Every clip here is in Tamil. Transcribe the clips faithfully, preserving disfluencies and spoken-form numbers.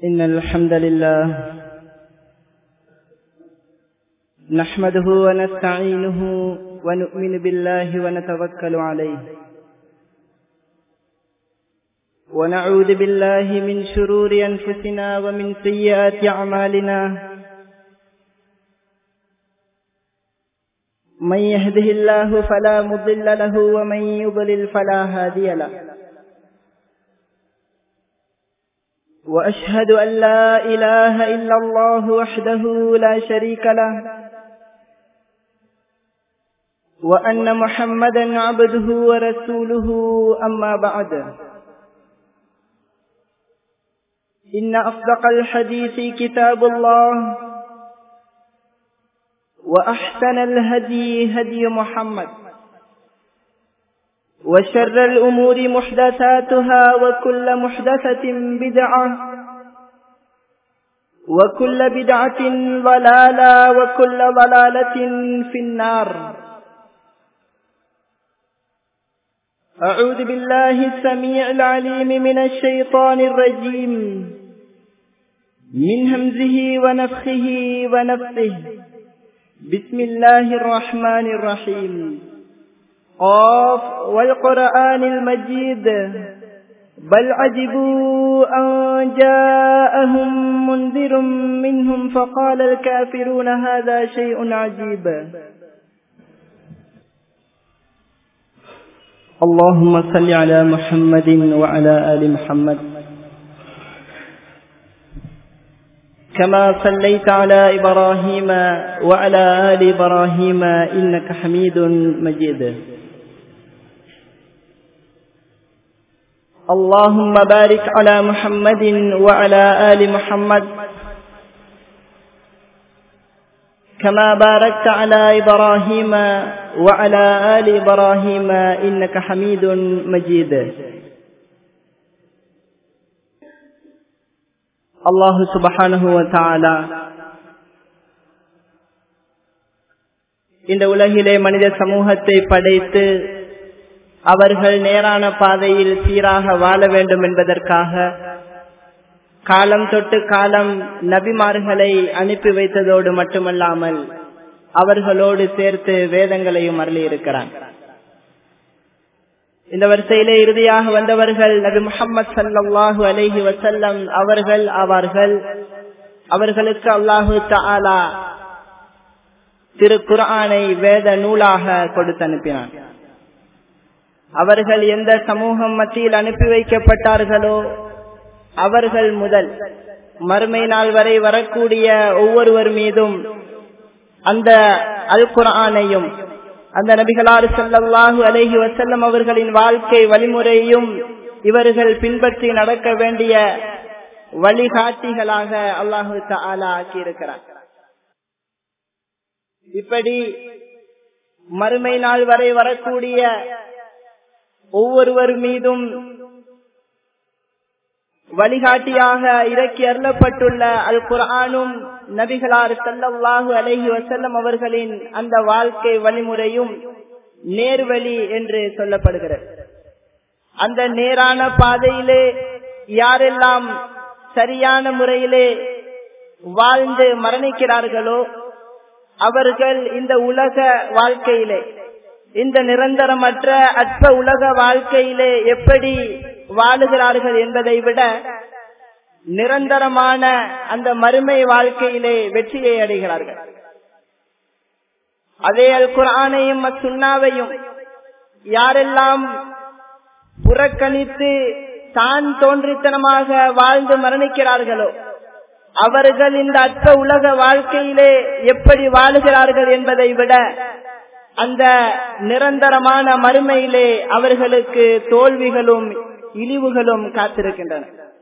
إن الحمد لله نحمده ونستعينه ونؤمن بالله ونتوكل عليه ونعوذ بالله من شرور أنفسنا ومن سيئات أعمالنا من يهده الله فلا مضل له ومن يضلل فلا هادي له وأشهد أن لا إله إلا الله وحده لا شريك له وأن محمدا عبده ورسوله أما بعد إن أصدق الحديث كتاب الله وأحسن الهدي هدي محمد وشر الأمور محدثاتها وكل محدثة بدعة وكل بدعة ضلالة وكل ضلالة في النار. أعوذ بالله السميع العليم من الشيطان الرجيم من همزه ونفخه ونفثه. بسم الله الرحمن الرحيم. قاف والقرآن المجيد بل عجبوا أن جاءهم منذر منهم فقال الكافرون هذا شيء عجيب. اللهم صل على محمد وعلى آل محمد كما صليت على إبراهيم وعلى آل إبراهيم إنك حميد مجيد. اللهم بارك على محمد وعلى آل محمد كما باركت على إبراهيم وعلى آل إبراهيم إنك حميد مجيد. அல்லாஹு சுப்ஹானஹு வ தஆலா இந்த உலகிலே மனித சமூகத்தை படைத்து அவர்கள் நேரான பாதையில் சீராக வாழ வேண்டும் என்பதற்காக காலம் தொட்டு காலம் நபிமார்களை அனுப்பி வைத்ததோடு மட்டுமல்லாமல் அவர்களோடு சேர்த்து வேதங்களையும் அருளியிருக்கிறான். இந்த வரிசையிலே இறுதியாக வந்தவர்கள் நபி முஹம்மது ஸல்லல்லாஹு அலைஹி வஸல்லம் அவர்கள் ஆவார்கள். அவர்களுக்கு அல்லாஹு தஆலா திருக்குர்ஆனை வேத நூலாக கொடுத்து அனுப்பினான். அவர்கள் எந்த சமூகம் மத்தியில் அனுப்பி வைக்கப்பட்டார்களோ அவர்கள் முதல் மறுமை நாள் வரை வரக்கூடிய ஒவ்வொருவர் மீதும் அந்த அல் குர்ஆனையும் அந்த நபிகளார் ஸல்லல்லாஹு அலைஹி வஸல்லம் அவர்களின் வாழ்க்கை வழிமுறையும் இவர்கள் பின்பற்றி நடக்க வேண்டிய வழிகாட்டிகளாக அல்லாஹு தஆலா ஆக்கியிருக்கிறார். இப்படி மறுமை நாள் வரை வரக்கூடிய ஒவ்வொருவர் மீதும் வழிகாட்டியாக இறக்கி அருளப்பட்டுள்ள அல் குர்ஆனும் நபிகளார் ஸல்லல்லாஹு அலைஹி வஸல்லம் அவர்களின் அந்த வாழ்க்கை வழிமுறையும் நேர்வழி என்று சொல்லப்படுகிறது. அந்த நேரான பாதையிலே யாரெல்லாம் சரியான முறையிலே வாழ்ந்து மரணிக்கிறார்களோ அவர்கள் இந்த உலக வாழ்க்கையிலே இந்த நிரந்தரமற்ற அற்ப உலக வாழ்க்கையிலே எப்படி வாழுகிறார்கள் என்பதை விட நிரந்தரமான அந்த மறுமை வாழ்க்கையிலே வெற்றியை அடைகிறார்கள். அதே அல் குர்ஆனையும் சுன்னாவையும் யாரெல்லாம் புறக்கணித்து தான் தோன்றித்தனமாக வாழ்ந்து மரணிக்கிறார்களோ அவர்கள் இந்த அற்ப உலக வாழ்க்கையிலே எப்படி வாழுகிறார்கள் என்பதை விட அந்த நிரந்தரமான மறுமையிலே அவர்களுக்கு தோல்விகளும் இழிவுகளும் காத்திருக்கின்றன.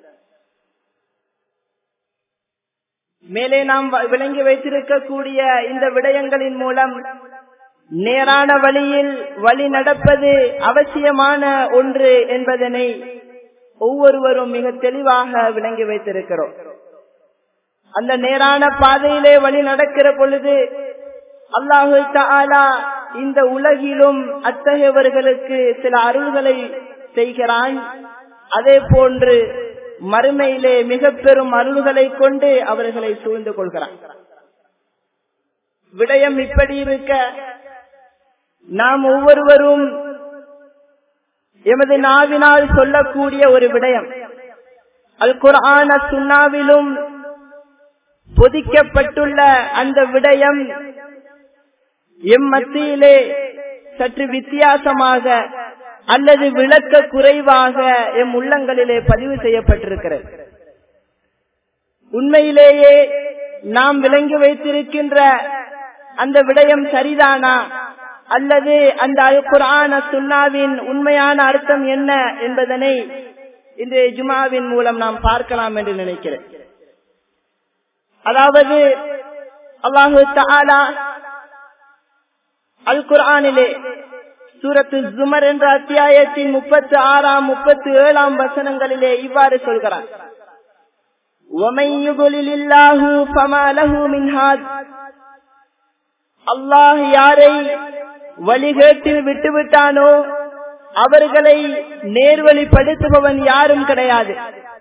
மேலே நாம் விளங்கி வைத்திருக்கக்கூடிய இந்த விடயங்களின் மூலம் நேரான வழியில் வழி நடப்பது அவசியமான ஒன்று என்பதனை ஒவ்வொருவரும் மிக தெளிவாக விளங்கி வைத்திருக்கிறோம். அந்த நேரான பாதையிலே வழி நடக்கிற பொழுது அல்லாஹு தஆலா இந்த உலகிலும் அத்தகையவர்களுக்கு சில அருள்களை செய்கிறான். அதே போன்று மறுமையிலே மிக பெரும் அருள்களை கொண்டு அவர்களை சூழ்ந்து கொள்கிறார். விடயம் இப்படி இருக்க நாம் ஒவ்வொருவரும் எமது நாவினால் சொல்லக்கூடிய ஒரு விடயம் அல் குர்ஆன் சுன்னாவிலும் பொதிக்கப்பட்டுள்ள அந்த விடயம் எம் மத்தியிலே சற்று வித்தியாசமாக அல்லது விளக்க குறைவாக எம் உள்ளங்களிலே பதிவு செய்யப்பட்டிருக்கிறது. உண்மையிலேயே நாம் விளங்கி வைத்திருக்கின்ற அந்த விடயம் சரிதானா அல்லது அந்த அல் குர்ஆன் சுன்னாவின் உண்மையான அர்த்தம் என்ன என்பதனை இந்த ஜுமாவின் மூலம் நாம் பார்க்கலாம் என்று நினைக்கிறேன். அதாவது அல்லாஹு தஆலா அல் குர்ஆனிலே சூரத்து ஜுமர் என்ற அத்தியாயத்தின் முப்பத்தி ஆறாம் முப்பத்தி ஏழாம் வசனங்களிலே இவ்வாறு சொல்கிறார், அல்லாஹ் யாரை வழிகேட்டில் விட்டுவிட்டானோ அவர்களை நேர்வழிப்படுத்துபவன் யாரும் கிடையாது.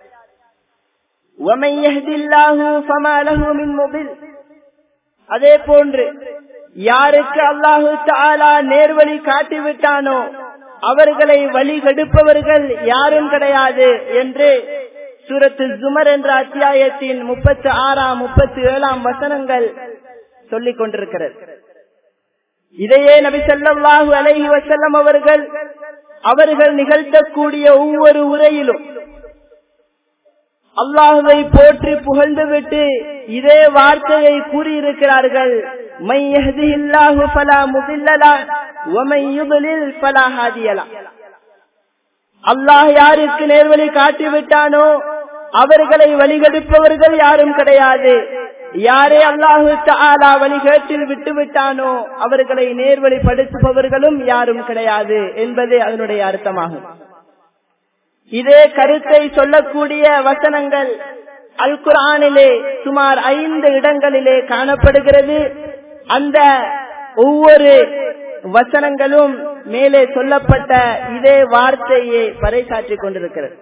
அதே போன்று யாருக்கு அல்லாஹு தஆலா நேர்வழி காட்டிவிட்டானோ அவர்களை வழிகெடுப்பவர்கள் யாரும் கிடையாது என்று சூரத்து ஜுமர் என்ற அத்தியாயத்தின் முப்பத்தி ஆறாம் முப்பத்தி ஏழாம் வசனங்கள் சொல்லிக் கொண்டிருக்கிறது. இதையே நபி ஸல்லல்லாஹு அலைஹி வஸல்லம் அவர்கள் அவர்கள் நிகழ்த்தக்கூடிய ஒவ்வொரு உரையிலும் அல்லாஹ்வை போற்றி புகழ்ந்துவிட்டு இதே வார்த்தையை கூறியிருக்கிறார்கள், மை யஹ்திஹில்லாஹு ஃபலா முதில்ல லஹு வ மை யுضلில் ஃபலா ஹாதிய லஹு. அல்லாஹ் யாருக்கு நேர்வழி காட்டிவிட்டானோ அவர்களை வழிகெடுப்பவர்கள் யாரும் கிடையாது. யாரே அல்லாஹு தஆலா வழிகேட்டில் விட்டுவிட்டானோ அவர்களை நேர்வழிப்படுத்துபவர்களும் யாரும் கிடையாது என்பதே அதனுடைய அர்த்தமாகும். இதே கருத்தை சொல்லக்கூடிய வசனங்கள் அல் குர்ஆனிலே சுமார் ஐந்து இடங்களிலே காணப்படுகிறது. அந்த ஒவ்வொரு வசனங்களும் மேலே சொல்லப்பட்ட இதே வார்த்தையை பறைசாற்றிக் கொண்டிருக்கிறது.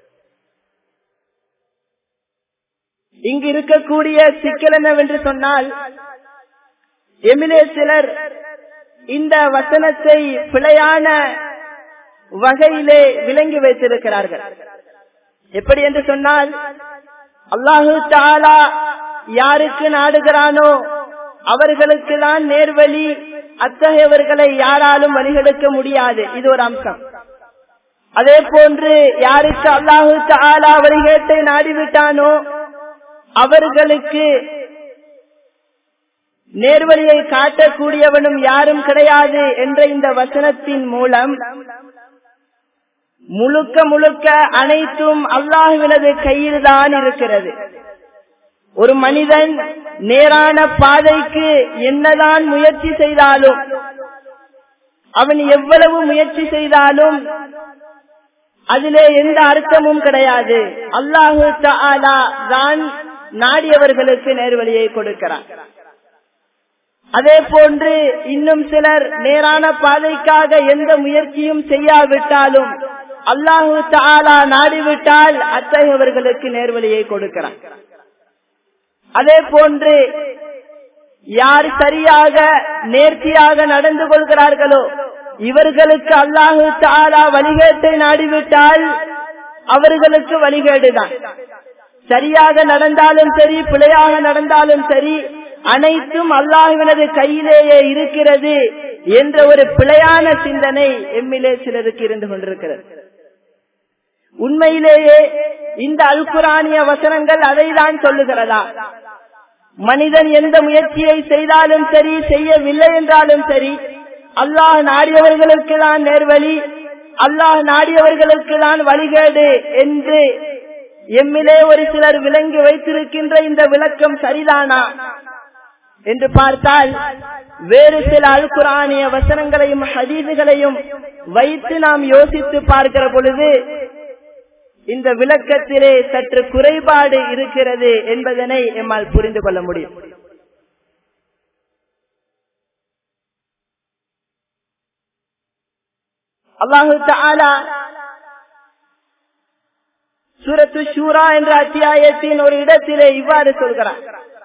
இங்கு இருக்கக்கூடிய சிக்கல் என்னவென்று சொன்னால், எமிலே சிலர் இந்த வசனத்தை பிழையான வகையிலே விளங்கி வைத்திருக்கிறார்கள். எப்படி என்று சொன்னால், அல்லாஹு தஆலா யாருக்கு நாடுகிறானோ அவர்களுக்கு தான் நேர்வழி, அத்தகையவர்களை யாராலும் வழிகெடுக்க முடியாது. இது ஒரு அம்சம். அதே போன்று யாருக்கு அல்லாஹு தஆலா வழிகேட்டை நாடிவிட்டானோ அவர்களுக்கு நேர்வழியை காட்டக்கூடியவனும் யாரும் கிடையாது என்ற இந்த வசனத்தின் மூலம் முழுக்க முழுக்க அனைத்தும் அல்லாஹ்வினது கையில் தான் இருக்கிறது. ஒரு மனிதன் நேரான பாதைக்கு என்னதான் முயற்சி செய்தாலும், அவன் எவ்வளவு முயற்சி செய்தாலும் அதிலே எந்த அர்த்தமும் கிடையாது. அல்லாஹு தஆலா தான் நாடியவர்களுக்கு நேர்வழியை கொடுக்கிறார். அதே போன்று இன்னும் சிலர் நேரான பாதைக்காக எந்த முயற்சியும் செய்யாவிட்டாலும் அல்லாஹு தஆலா நாடிவிட்டால் அத்தகையவர்களுக்கு நேர்வழியை கொடுக்கிறார். அதே போன்று யார் சரியாக நேர்த்தியாக நடந்து கொள்கிறார்களோ இவர்களுக்கு அல்லாஹு தஆலா வழிகேட்டை நாடிவிட்டால் அவர்களுக்கு வழிகேடுதான். சரியாக நடந்தாலும் சரி, பிழையாக நடந்தாலும் சரி, அனைத்தும் அல்லாஹ்வினது கையிலேயே இருக்கிறது என்ற ஒரு பிழையான சிந்தனை எம்மிலே சிலருக்கு இருந்து கொண்டிருக்கிறது. உண்மையிலேயே இந்த அல் குர்ஆனிய வசனங்கள் அதை தான் சொல்லுகிறதா? மனிதன் எந்த முயற்சியை செய்தாலும் சரி, செய்யவில்லை என்றாலும் சரி, அல்லாஹ் நாடியவர்களுக்கு தான் நேர்வழி, அல்லாஹ் நாடியவர்களுக்கு தான் வழிகேடு என்று எம்மிலே ஒரு சிலர் விளங்கி வைத்திருக்கின்ற இந்த விளக்கம் சரிதானா என்று பார்த்தால், வேறு சில அல் குர்ஆனிய வசனங்களையும் ஹதீஸுகளையும் வைத்து நாம் யோசித்து பார்க்கிற பொழுது இந்த விளக்கத்திலே சற்று குறைபாடு இருக்கிறது என்பதனை எம்மால் புரிந்து கொள்ள முடியும். அல்லாஹு தஆலா சூரத்து ஷூரா என்ற அத்தியாயத்தின் ஒரு இடத்திலே இவ்வாறு சொல்கிறார்,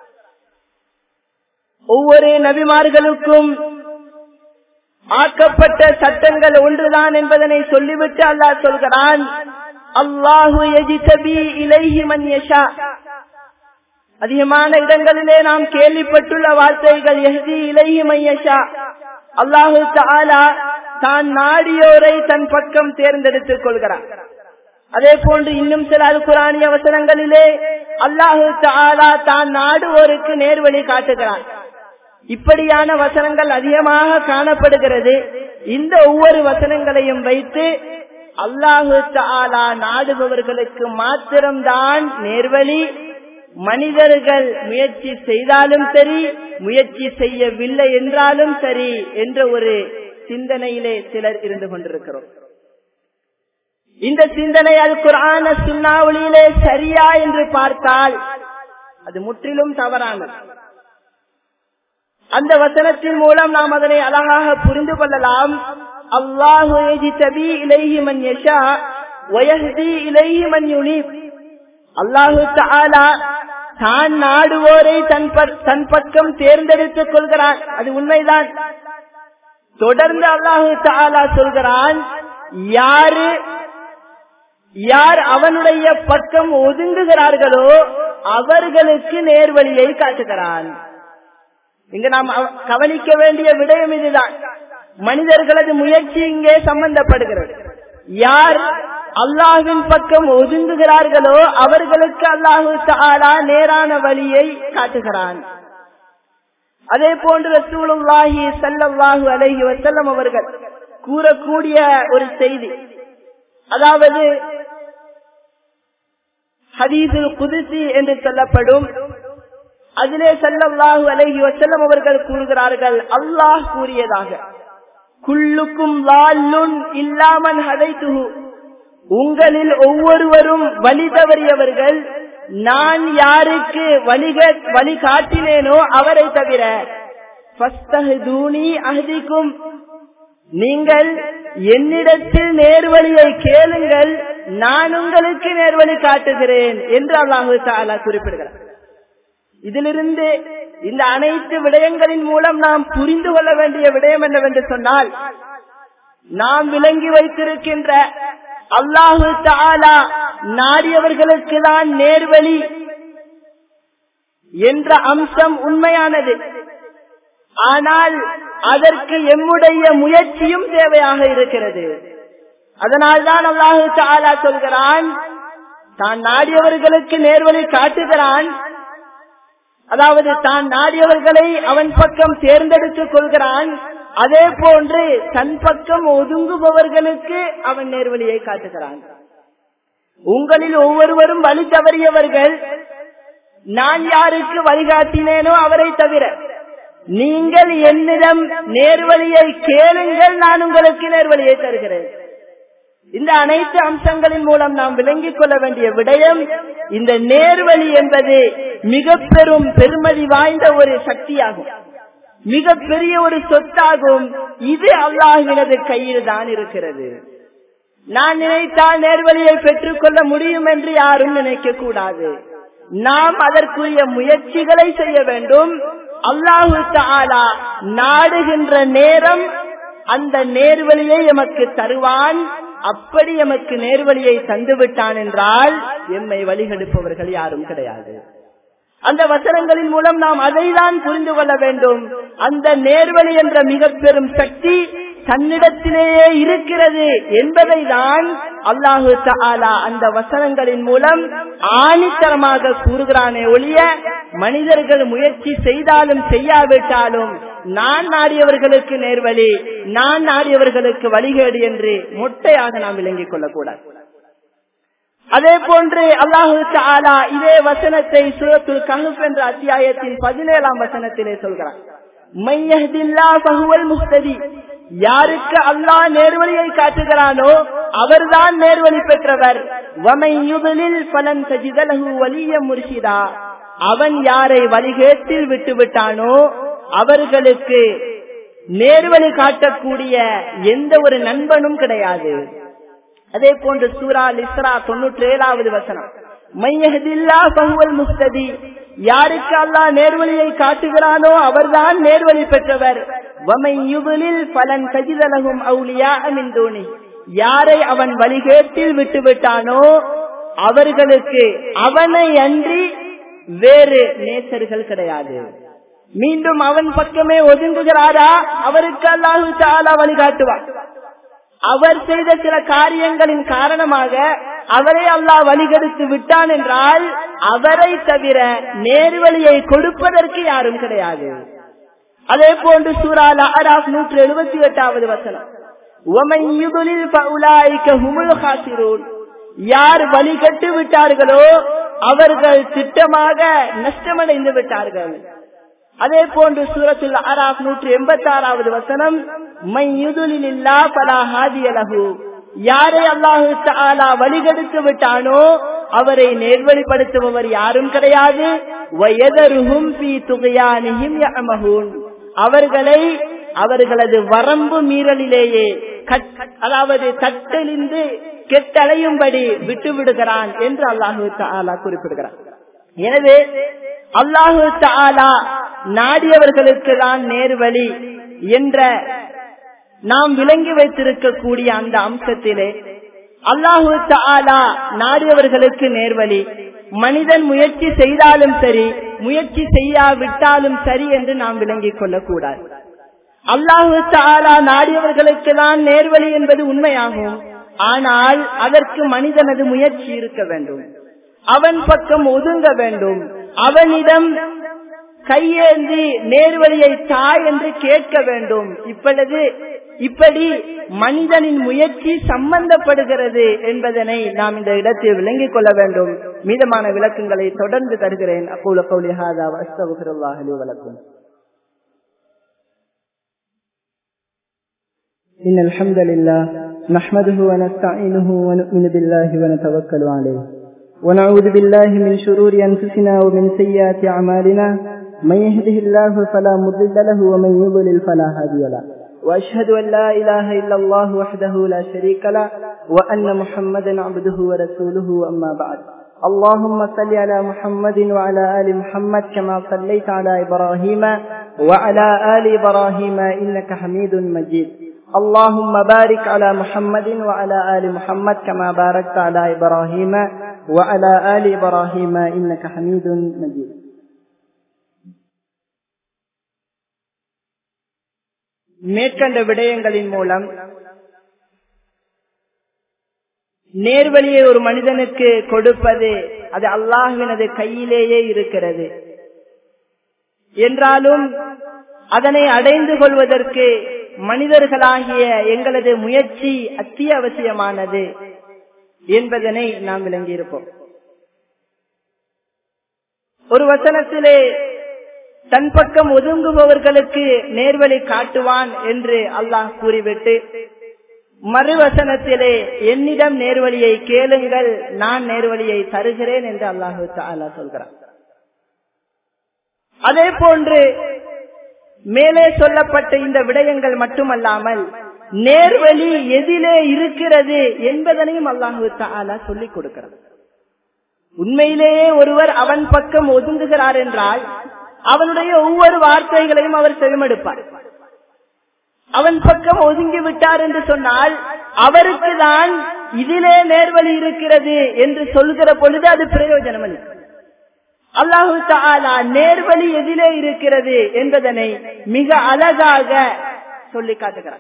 ஒவ்வொரு நபிமார்களுக்கும் ஆக்கப்பட்ட சட்டங்கள் ஒன்றுதான் என்பதனை சொல்லிவிட்டு அல்லாஹ் சொல்கிறான், அல்லாஹு யஜ்தபி இலைஹி மன் யஷா. அதிகமான இடங்களிலே நாம் கேள்விப்பட்டுள்ள வார்த்தைகள் யஹ்தி இலைஹி மன் யஷா. அல்லாஹு தஆலா தான் நாடியோரை தன் பக்கம் தேர்ந்தெடுத்துக் கொள்கிறார். அதே போன்று இன்னும் சில அல் குர்ஆனிய வசனங்களிலே அல்லாஹு தஆலா தான் நாடுவோருக்கு நேர்வழி காட்டுகிறார். இப்படியான வசனங்கள் அதிகமாக காணப்படுகிறது. இந்த ஒவ்வொரு வசனங்களையும் வைத்து அல்லாஹு தஆலா நாடுபவர்களுக்கு மாத்திரம்தான் நேர்வழி, மனிதர்கள் முயற்சி செய்தாலும் சரி முயற்சி செய்யவில்லை என்றாலும் சரி என்ற ஒரு சிந்தனையிலே சிலர் இருந்து கொண்டிருக்கிறோம். இந்த சிந்தனை அல் குர்ஆன் சுன்னாவிலே சரியா என்று பார்த்தால் அது முற்றிலும் தவறானது. அந்த வசனத்தின் மூலம் நாம் அதனை அழகாக புரிந்து கொள்ளலாம். அல்லாஹு யஜ்தபி இலைஹி மன் யஷா வ யஹ்தி இலைஹி மன் யுனீப். அல்லாஹு தஆலா தான் நாடுவோரை தன் தன் பக்கம் தேர்ந்தெடுத்துக் கொள்கிறான். அது உண்மைதான். தொடர்ந்து அல்லாஹு தஆலா சொல்கிறான், யாரு யார் அவனுடைய பக்கம் ஒதுங்குகிறார்களோ அவர்களுக்கு நேர்வழியை காட்டுகிறான். இங்கு நாம் கவனிக்க வேண்டிய விடயம் இதுதான். மனிதர்களது முயற்சி இங்கே சம்பந்தப்படுகிறது. யார் அல்லாஹ்வின் பக்கம் ஒதுங்குகிறார்களோ அவர்களுக்கு அல்லாஹு தஆலா நேரான வழியை காட்டுகிறான். அதே போன்று ரசூலுல்லாஹி ஸல்லல்லாஹு அலைஹி வஸல்லம் அவர்கள் கூறக்கூடிய ஒரு செய்தி, அதாவது ஹதீஸுல் குதுஸி என்று சொல்லப்படும், அதிலே ஸல்லல்லாஹு அலைஹி வஸல்லம் அவர்கள் கூறுகிறார்கள், அல்லாஹ் கூறியதாக, குல்லுக்கும் லால்லுன் இல்லா மன் ஹதைதுஹு. உங்களில் ஒவ்வொருவரும் வழி தவறியவர்கள், நான் யாருக்கு வழி காட்டினேனோ அவரை தவிர. ஃபஸ்தஹ்தூனி அஹ்திக்கும். நீங்கள் என்னிடத்தில் நேர்வழியை கேளுங்கள், நான் உங்களுக்கு நேர்வழி காட்டுகிறேன் என்று அல்லாஹு தஆலா குறிப்பிடுகிறார். இதிலிருந்து இந்த அனைத்து விடயங்களின் மூலம் நாம் புரிந்து கொள்ள வேண்டிய விடயம் என்னவென்று சொன்னால், நாம் விளங்கி வைத்திருக்கின்ற அல்லாஹு தஆலா நாடியவர்களுக்கு தான் நேர்வழி என்ற அம்சம் உண்மையானது. ஆனால் அதற்கு எம்முடைய முயற்சியும் தேவையாக இருக்கிறது. அதனால்தான் அல்லாஹு தஆலா சொல்கிறான், தான் நாடியவர்களுக்கு நேர்வழி காட்டுகிறான். அதாவது தான் நாடியவர்களை அவன் பக்கம் தேர்ந்தெடுத்துக் கொள்கிறான். அதே போன்று தன் பக்கம் ஒதுங்குபவர்களுக்கு அவன் நேர்வழியை காட்டுகிறான். உங்களில் ஒவ்வொருவரும் வழி தவறியவர்கள், நான் யாருக்கு வழிகாட்டினேனோ அவரை தவிர. நீங்கள் என்னிடம் நேர்வழியை கேளுங்கள், நான் உங்களுக்கு நேர்வழியை தருகிறேன். இந்த அனைத்து அம்சங்களின் மூலம் நாம் விளங்கிக் கொள்ள வேண்டிய விடயம், இந்த நேர்வழி என்பது மிக பெரும் பெருமதி வாய்ந்த ஒரு சக்தியாகும், மிக பெரிய ஒரு சொத்தாகும். இது அல்லாஹ்வினது கையில் தான் இருக்கிறது. நான் நினைத்தால் நேர்வழியை பெற்றுக் கொள்ள முடியும் என்று யாரும் நினைக்க கூடாது. நாம் அதற்குரிய முயற்சிகளை செய்ய வேண்டும். அல்லாஹு தஆலா நாடுகின்ற நேரம் அந்த நேர்வழியை எமக்கு தருவான். அப்படி எமக்கு நேர்வழியை தந்துவிட்டான் என்றால் எம்மை வழிகெடுப்பவர்கள் யாரும் கிடையாது. அந்த வசனங்களின் மூலம் நாம் அதைதான் புரிந்து கொள்ள வேண்டும். அந்த நேர்வழி என்ற மிக பெரும் சக்தி தன்னிடத்திலேயே இருக்கிறது என்பதை தான் அல்லாஹு தஆலா அந்த வசனங்களின் மூலம் ஆணித்தரமாக கூறுகிறானே ஒழிய, மனிதர்கள் முயற்சி செய்தாலும் செய்யாவிட்டாலும் நான் நாடியவர்களுக்கு நேர்வழி, நான் நாடியவர்களுக்கு வழிகேடு என்று மொட்டையாக நாம் விளங்கிக் கொள்ளக்கூடாது. அதே போன்று அல்லாஹு தஆலா இதே வசனத்தை சூரத்துல் கஹ்ஃப் என்ற அத்தியாயத்தின் பதினேழாம் வசனத்திலே சொல்கிறார், மை யஹ்தில்லாஹு ஃபஹுவல் முஹ்ததி. யாருக்கு அல்லாஹ் நேர்வழியை காட்டுகிறானோ அவர்தான் நேர்வழி பெற்றவர். வமை யுத்லில் ஃபலன் தஜித லஹு வலிய்யன் முர்ஷிதா. அவன் யாரை வழிகேட்டில் விட்டு விட்டானோ அவர்களுக்கு நேர்வழி காட்டக்கூடிய எந்த ஒரு நண்பனும் கிடையாது. அதே போன்று சூரா இஸ்ரா தொன்னூற்றி ஏழாவது வசனம், மையஹ்தில்லாஹ் ஃபஹுவல் முஹ்ததி, யாருக்கு அல்லாஹ் நேர்வழியை காட்டுகிறானோ அவர்தான் நேர்வழி பெற்றவர். வமை யுதுலில் ஃபலன் தஜித லஹும் அவுலியா மின் தூனி, யாரை அவன் வழிகேட்டில் விட்டு விட்டானோ அவர்களுக்கு அவனை அன்றி வேறு நேசர்கள் கிடையாது. மீண்டும் அவன் பக்கமே ஒதுங்குகிறாரா, அவருக்கு அல்லாஹு தஆலா வழிகாட்டுவார். அவர் செய்த சில காரியங்களின் காரணமாக அவரை அல்லாஹ் வழிகெடுத்து விட்டான் என்றால் அவரை தவிர நேர்வழியை கொடுப்பதற்கு யாரும் கிடையாது. அதே போன்று சூரா அல்-அராஃப் நூற்று எழுபத்தி எட்டாவது வசனம், وَمَنْ يُضْلِلْ فَأُولَئِكَ هُمُ الْخَاسِرُونَ, யார் வழிகட்டு விட்டார்களோ அவர்கள் திட்டமாக நஷ்டமடைந்து விட்டார்கள். அதே போன்று சூரத்துல் அராஃப் நூற்று எண்பத்தி ஆறாவது வசனம், மன் யுதுலில்லாஹ் ஃபலா ஹாதிய லஹு, யாரை அல்லாஹு தஆலா வழிகெடுத்து விட்டானோ அவரை நேர்வழிப்படுத்துபவர் யாரும் கிடையாது. வயதருஹும் ஃபீ துக்யானிஹிம் யஅமஹூன், அவர்களை அவர்களது வரம்பு மீறலிலேயே அதாவது தட்டெளிந்து கெட்டலையும்படி விட்டு விடுகிறான் என்று அல்லாஹு தஆலா குறிப்பிடுகிறார். எனவே அல்லாஹு தஆலா நாடியவர்களுக்கு தான் நேர்வழி என்ற நாம் விளங்கி வைத்திருக்கக்கூடிய அந்த அம்சத்திலே அல்லாஹு தஆலா நாடியவர்களுக்கு நேர்வழி, மனிதன் முயற்சி செய்தாலும் சரி முயற்சி செய்யாவிட்டாலும் சரி என்று நாம் விளங்கிக் கொள்ளக்கூடாது. அல்லாஹு தஆலா நாடியவர்களுக்கு தான் நேர்வழி என்பது உண்மையாகும். ஆனால் அதற்கு மனிதனது முயற்சி இருக்க வேண்டும், அவன் பக்கம் ஒதுங்க வேண்டும், அவனிடம் கையேந்தி நேர்வழியை தாய் என்று கேட்க வேண்டும். இப்பொழுது இப்படி மனிதனின் முயற்சி சம்பந்தப்படுகிறது என்பதனை நாம் இந்த இடத்தில் விளங்கிக் கொள்ள வேண்டும். மீதமான விளக்கங்களை தொடர்ந்து தருகிறேன். அகூலு கௌலி ஹாதா வ அஸ்தக்ஃபிருல்லாஹ் லி வ லக்கும். இன்னல் ஹம்தலில்லாஹ் நஹ்மதுஹு வ நஸ்தஈனுஹு வ நு'மினு பில்லாஹி வ நதவக்கலு அலைஹி வ நஊது பில்லாஹி மின் ஷுரூரி அன்ஃபுஸினா வ மின் ஸய்யிஆத்தி அமாலினா من يهده الله فلا مضل له ومن يضلل فلا هادي له وأشهد أن لا إله إلا الله وحده لا شريك له وأن محمدا عبده ورسوله أما بعد. اللهم صل على محمد وعلى آل محمد كما صليت على إبراهيم وعلى آل إبراهيم إنك حميد مجيد. اللهم بارك على محمد وعلى آل محمد كما باركت على إبراهيم وعلى آل إبراهيم إنك حميد مجيد. மேற்கண்ட விடயங்களின் மூலம் நேர்வழியை ஒரு மனிதனுக்கு கொடுப்பது அது அல்லாஹ்வினது கையிலேயே இருக்கிறது என்றாலும் அதனை அடைந்து கொள்வதற்கு மனிதர்களாகிய எங்களது முயற்சி அத்தியாவசியமானது என்பதனை நாம் விளங்கியிருப்போம். ஒரு வசனத்திலே தன் பக்கம் ஒதுங்குபவர்களுக்கு நேர்வழி காட்டுவான் என்று அல்லாஹ் கூறிவிட்டு மறுவசனத்திலே என்னிடம் நேர்வழியை கேளுங்கள் நான் நேர்வழியை தருகிறேன் என்று அல்லாஹு தஆலா சொல்கிறார். அதே போன்று மேலே சொல்லப்பட்ட இந்த விடயங்கள் மட்டுமல்லாமல் நேர்வழி எதிலே இருக்கிறது என்பதனையும் அல்லாஹு தஆலா சொல்லிக் கொடுக்கிறார். உண்மையிலேயே ஒருவர் அவன் பக்கம் ஒதுங்குகிறார் என்றால் அவனுடைய ஒவ்வொரு வார்த்தைகளையும் அவர் செவிமடுப்பார். அவன் பக்கம் ஒதுங்கி விட்டார் என்று சொன்னால் அவருக்கு தான் இதிலே நேர்வழி இருக்கிறது என்று சொல்கிற பொழுது அது பிரயோஜனம் அல்ல. அல்லாஹு தஆலா நேர்வழி எதிலே இருக்கிறது என்பதனை மிக அழகாக சொல்லி காட்டுகிறார்.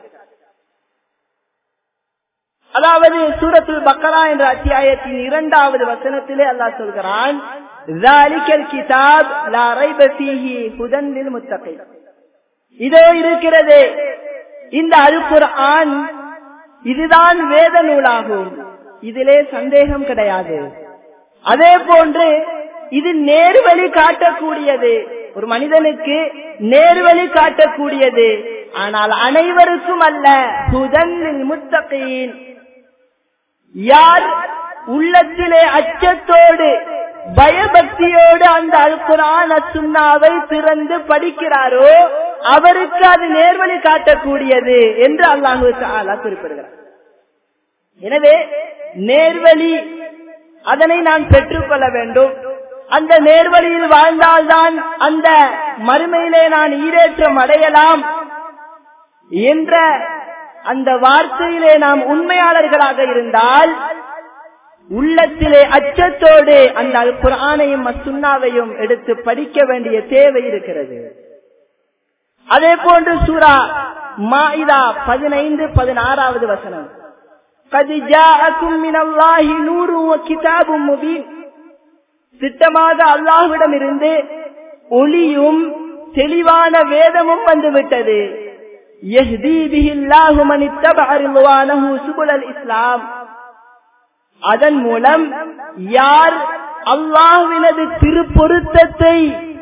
அதாவது சூரத்துல் பக்கரா என்ற அத்தியாயத்தின் இரண்டாவது வசனத்திலே அல்லாஹ் சொல்கிறான், ذَلِكَ الْكِتَابُ لَا رَيْبَ فِيهِ هُدًى لِلْمُتَّقِينَ. இதோ இருக்கிறது இந்த அல் குர்ஆன், இதுதான் வேத நூலாகும், இதிலே சந்தேகம் கிடையாது. அதே போன்று இது நேர்வழி காட்டக்கூடியது, ஒரு மனிதனுக்கு நேர்வழி காட்டக்கூடியது, ஆனால் அனைவருக்கும் அல்ல. ஹுதன் லில் முத்தகீன், யார் உள்ளத்திலே அச்சத்தோடு பயபக்தியோடு அந்த அல் குர்ஆன் சுன்னாவை திறந்து படிக்கிறாரோ அவருக்கு அது நேர்வழி காட்டக்கூடியது என்று அல்லாஹு தஆலா குறிப்பிடுகிறார். எனவே நேர்வழி அதனை நான் பெற்றுக்கொள்ள வேண்டும். அந்த நேர்வழியில் வாழ்ந்தால்தான் அந்த மறுமையிலே நான் ஈடேற்றம் அடையலாம் என்ற அந்த வார்த்தையிலே நாம் உண்மையாளர்களாக இருந்தால் உள்ளத்திலே அச்சத்தோடு அந்த அல் குர்ஆனையும் சுன்னாவையும் எடுத்து படிக்க வேண்டிய தேவை இருக்கிறது. அதே போன்று சூரா மாஇதா பதினைந்து பதினாறாவது வசனம், قد جاءكم من الله نور وكتاب مبين, திட்டமாக அல்லாஹ்விடம் இருந்து ஒளியும் தெளிவான வேதமும் வந்துவிட்டது. யஹ்தி பிஹில்லாஹு மன் இத்தபஅ ரிضوانஹு சுபுலல் இஸ்லாம், அதன் மூலம் யார் அல்லாஹ்வினது திருப்பொருத்தத்தை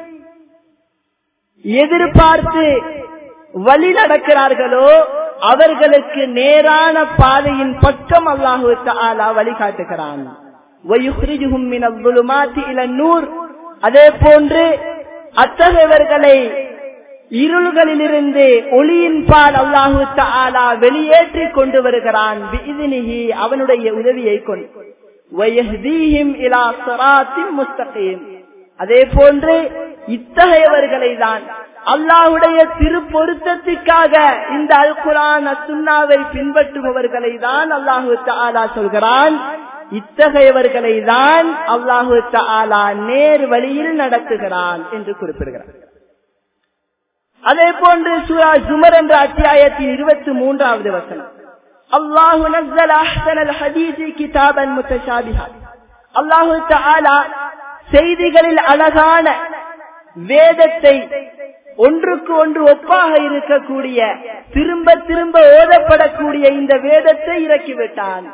எதிர்பார்த்து வழி நடக்கிறார்களோ அவர்களுக்கு நேரான பாதையின் பக்கம் அல்லாஹு தஆலா வழிகாட்டுகிறான். வயுக்ரிஜுஹும் மினல் ظுலுமாத்தி இலன் நூர், அதே போன்று அத்தகையவர்களை இருள்களிலிருந்து ஒளியின் பால் அல்லாஹு தஆலா வெளியேற்றி கொண்டு வருகிறான். பிஇذنஹி, அவனுடைய உதவியை கொண்டு. வயஹ்தீஹிம் இலா ஸிராத்தின் முஸ்தகீம், அதே போன்று இத்தகையவர்களை தான் அல்லாஹ்வுடைய திருப்பொருத்தத்திற்காக இந்த அல் குர்ஆன் சுன்னாவை பின்பற்றுபவர்களை தான் அல்லாஹு தஆலா சொல்கிறான். இத்தகையவர்களை தான் அல்லாஹு தஆலா நேர் வழியில் நடத்துகிறான் என்று குறிப்பிடுகிறார். அதே போன்று சூரா ஜுமர் என்ற அத்தியாயத்தின் இருபத்தி மூன்றாவது வசனம், அல்லாஹு நஸ்ஸல அஹ்ஸனல் ஹதீஸி கிதாபன் முத்தஷாபிஹா, அல்லாஹு தஆலா செய்திகளில் அழகான வேதத்தை ஒன்றுக்கு ஒன்று ஒப்பாக இருக்கக்கூடிய திரும்ப திரும்ப ஓதப்படக்கூடிய இந்த வேதத்தை இறக்கிவிட்டான்.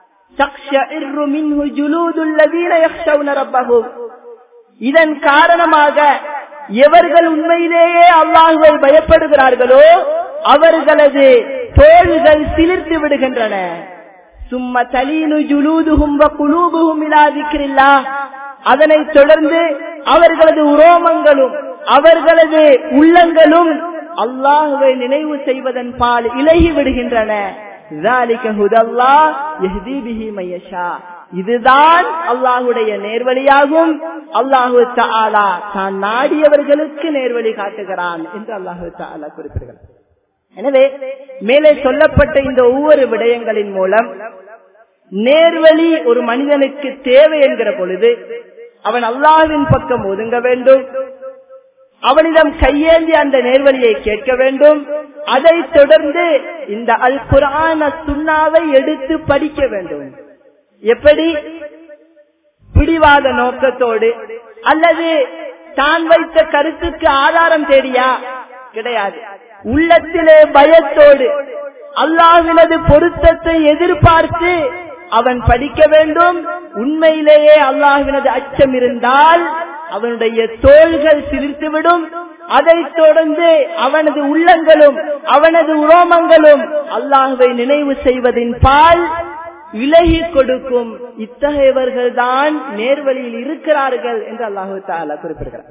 இதன் காரணமாக எவர்கள் உண்மையிலேயே அல்லாஹ்வை பயப்படுகிறார்களோ அவர்களது தோள்கள் சிலிர்த்து விடுகின்றன. சும்ம தலீனு ஜுலூதுஹும் வ குலூபுஹும் இலா திக்ரில்லாஹ், அதனைத் தொடர்ந்து அவர்களது உரோமங்களும் அவர்களது உள்ளங்களும் அல்லாஹ்வை நினைவு செய்வதன் பால் இலகி விடுகின்றன. ذَلِكَ هُدَى اللَّهِ يَهْدِي بِهِ مَن يَشَاءُ, இதுதான் அல்லாஹ்வுடைய நேர்வழியாகும். அல்லாஹு தஆலா தான் நாடியவர்களுக்கு நேர்வழி காட்டுகிறான் என்று அல்லாஹு தஆலா குறிப்பிடுகிறார். எனவே மேலே சொல்லப்பட்ட இந்த ஒவ்வொரு விடயங்களின் மூலம் நேர்வழி ஒரு மனிதனுக்கு தேவை என்கிற பொழுது அவன் அல்லாஹ்வின் பக்கம் ஒதுங்க வேண்டும், அவனிடம் கையேந்தி அந்த நேர்வழியை கேட்க வேண்டும். அதை தொடர்ந்து இந்த அல் குர்ஆன் சுன்னாவை எடுத்து படிக்க வேண்டும். எப்படி? பிடிவாத நோக்கத்தோடு அல்லது தான் வைத்த கருத்துக்கு ஆதாரம் தேடியா? கிடையாது. உள்ளத்திலே பயத்தோடு அல்லாஹ்வினது பொருத்தத்தை எதிர்பார்த்து அவன் படிக்க வேண்டும். உண்மையிலேயே அல்லாஹ்வினது அச்சம் இருந்தால் அவனுடைய தோள்கள் சிலிர்த்துவிடும். அதைத் தொடர்ந்து அவனது உள்ளங்களும் அவனது உரோமங்களும் அல்லாஹ்வை நினைவு செய்வதின் பால் விலகி கொடுக்கும். இத்தகையவர்கள் தான் நேர்வழியில் இருக்கிறார்கள் என்று அல்லாஹு தஆலா குறிப்பிடுகிறார்.